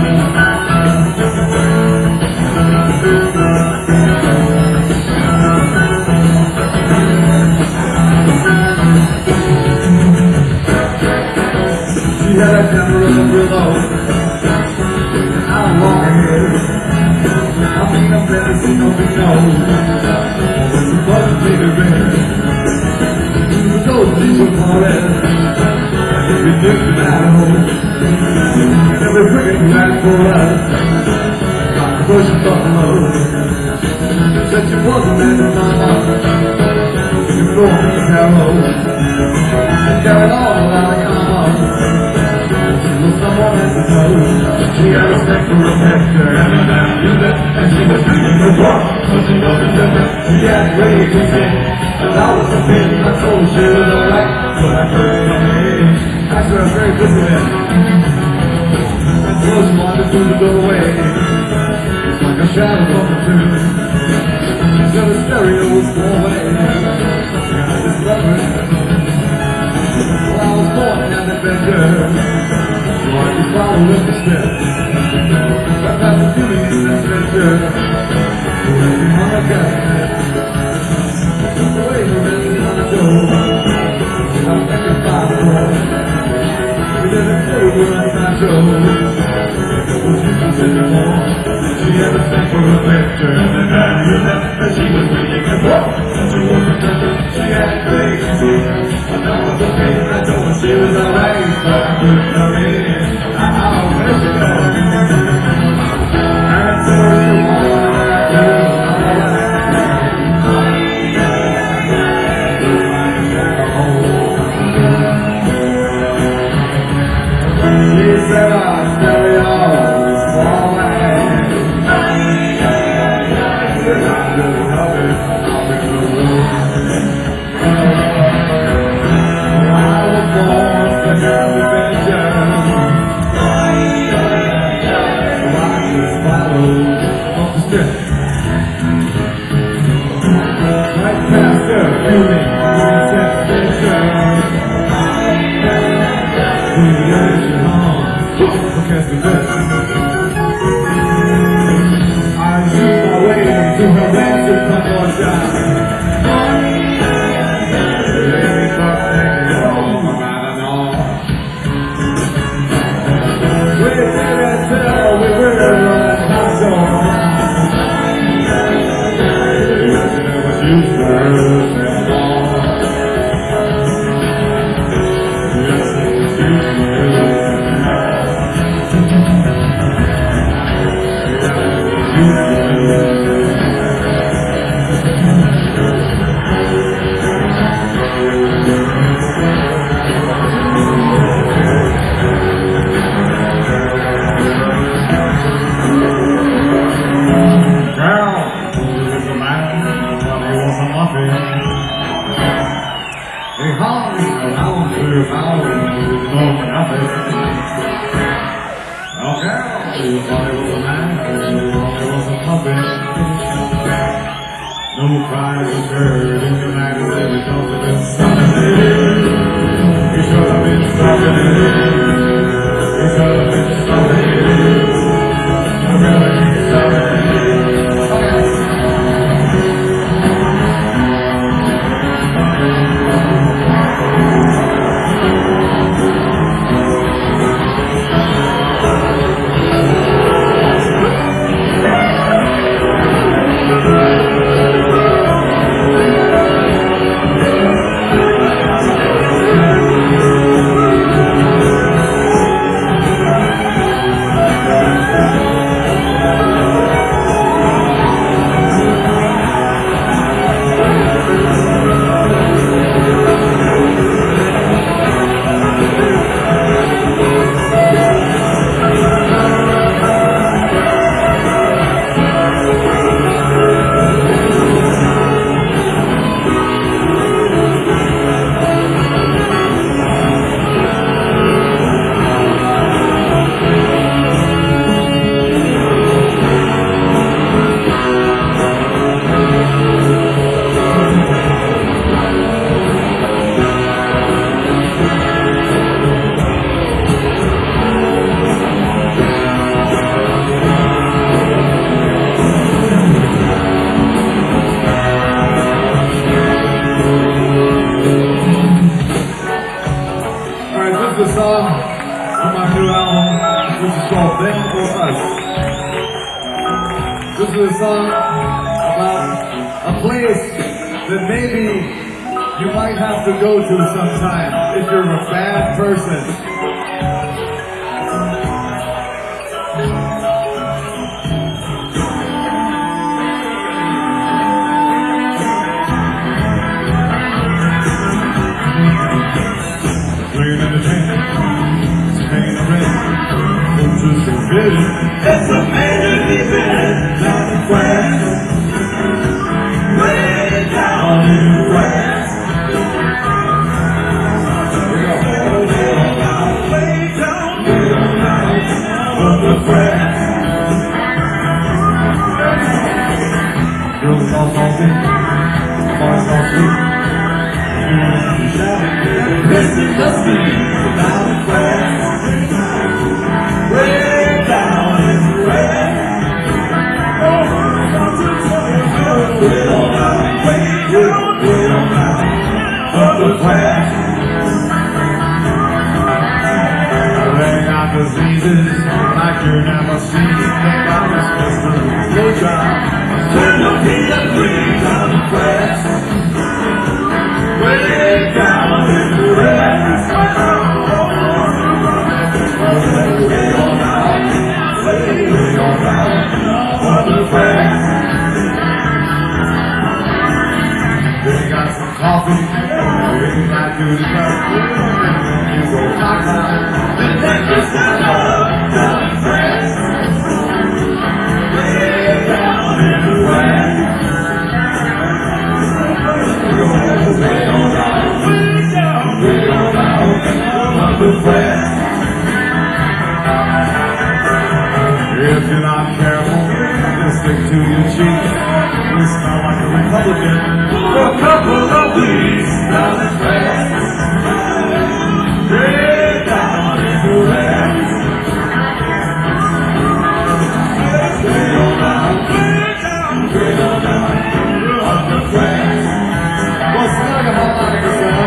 [SPEAKER 3] She had a Camarillo Brillo. How long hair. I mean, I'm better see no big nose. But baby red. You told me to fall in. We took the Idaho. And we're bringing back for us. Like a bush of buffalo. Said you wasn't in my mama. You know me, Carol. And carried on without a comma. Someone has to know. She had a stick for a picture and a damn unit, and she was drinking the walk, so she wasn't different. She had ready to sing, and I was a pin. I told her she was alright, but I couldn't come in. Actually, I was very good with it. And so she wandered through the doorway, it's like a shadow from the tomb. She said the stereo was four ways, and I just love her. Well, I was born in an adventure. Like you follow with the steps. But that's the beauty in this adventure. Waiting on a guy. Waiting on a door. I'm thinking about the door. We didn't say we're on that show. What you consider more? She had a thing for a picture. And then I knew that she was waiting and walk. She wasn't touching. She had crazy. I know it was okay. I told her she was alright. But I couldn't come in. No cries was heard in the night as they were talking about something. You should have been stopping it. You should have been stopping it. I really need stopping it. called Them or Us. This is a song about a place that maybe you might have to go to sometime if you're a bad person.
[SPEAKER 1] It's amazing event down in France, way down in France. Way down, way down, way down on the France. Girls all talking, boys all sweet. This is the street down in France. Way down in France. Oh, way on down, way down, way on down on the France. They got diseases like you never seen. They got this Mister Blue Job. When the people free down in France. Way down in France. Way on down, way on down on the France. They got some coffee, they got good enough. You go pop-pop, then they just stand up down in France. Way down in France. Way on down, way down, way on down on the France. If you're not careful, you'll stick to your cheeks. You smell like a Republican for a couple of weeks down in France. Way down in France. Way on down, way down, way on down on the France.
[SPEAKER 3] What's the matter about this guy?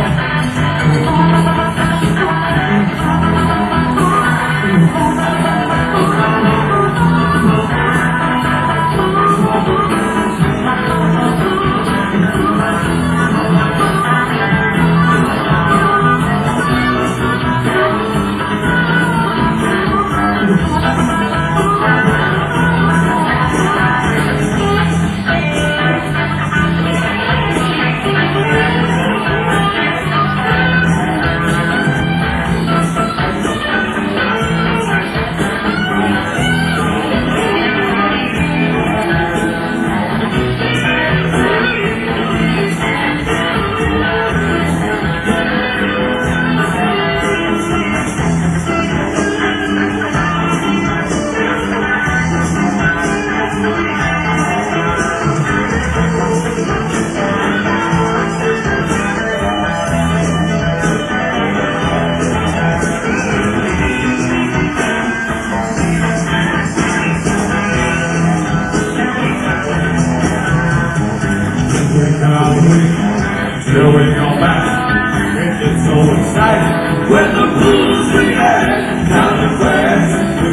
[SPEAKER 1] Till we go back, it gets so exciting when the blues react down in France.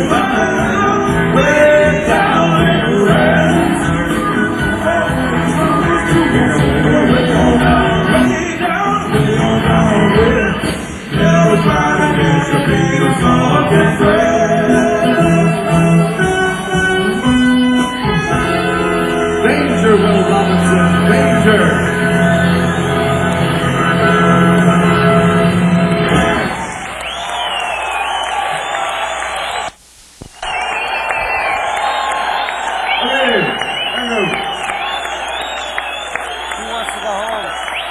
[SPEAKER 1] Way down in France. Way on down, way down, way on down, way. Never try to miss the Beatles song in France.
[SPEAKER 3] Danger, Will Robinson, danger!
[SPEAKER 2] Who wants to go home?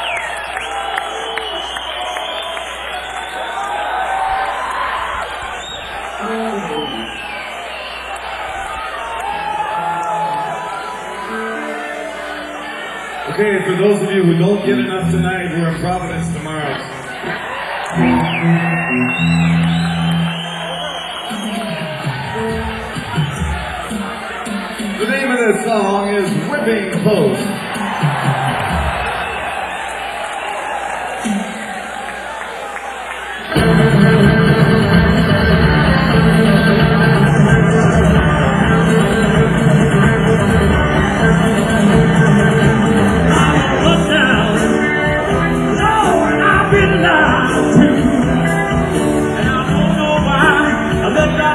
[SPEAKER 3] Okay, for those of you who don't get enough tonight, we're in Providence tomorrow. The name of this song is Whipping Post.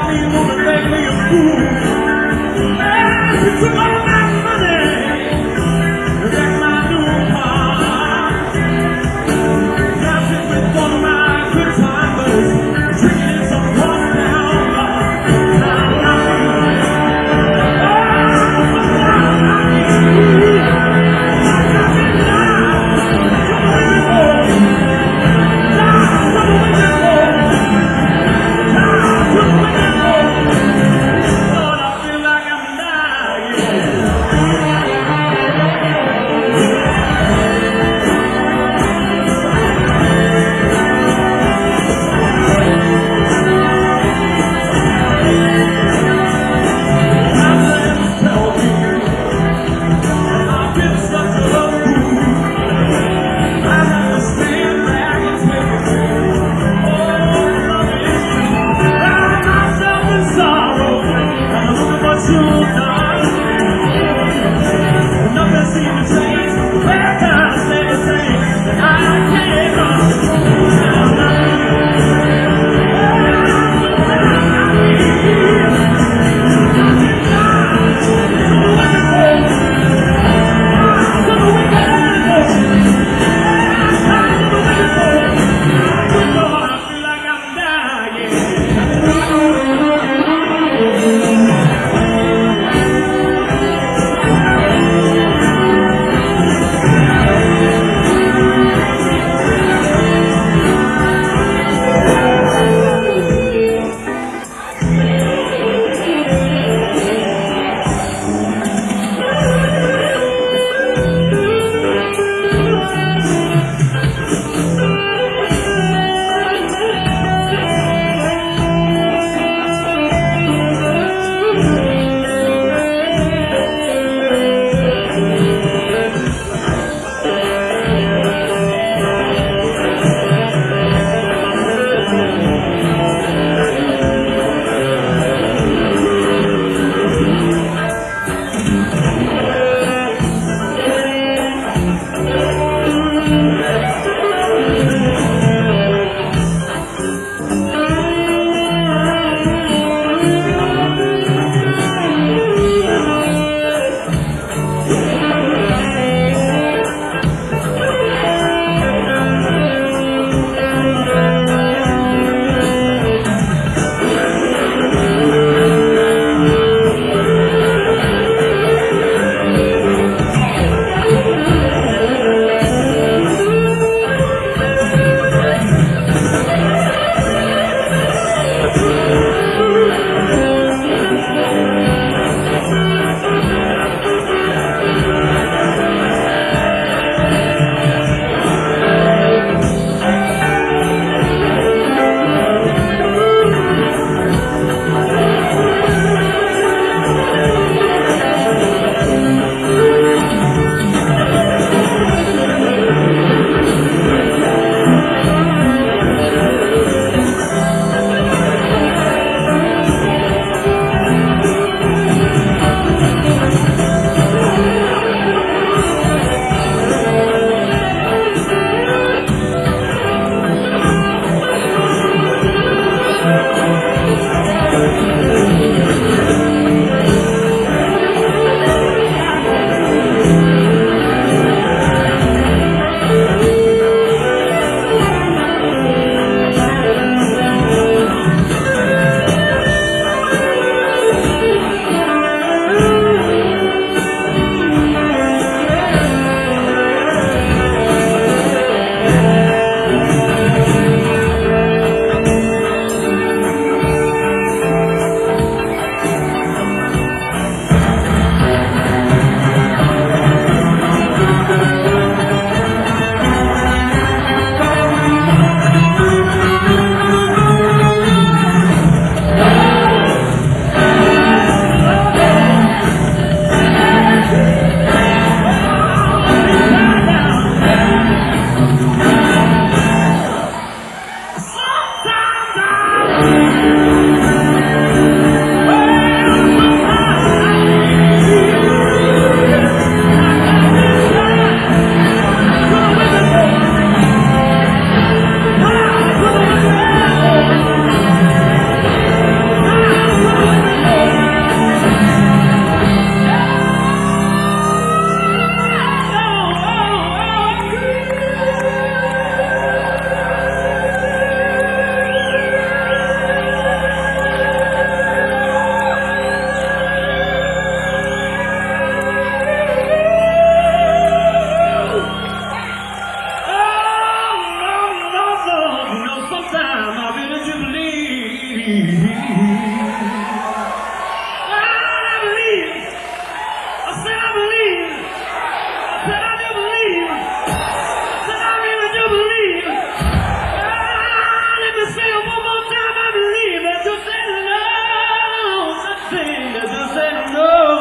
[SPEAKER 5] me wanna make me a fool. And he took all my money, and that's my new car. Now since with one of my good timers, drinking some cross down bar. Now I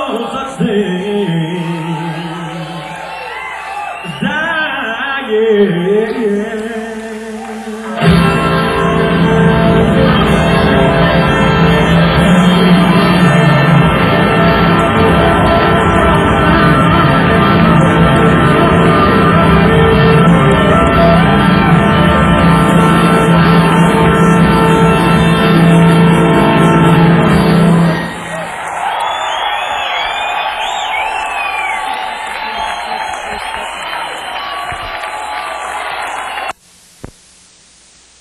[SPEAKER 5] no such thing. Die, yeah, yeah.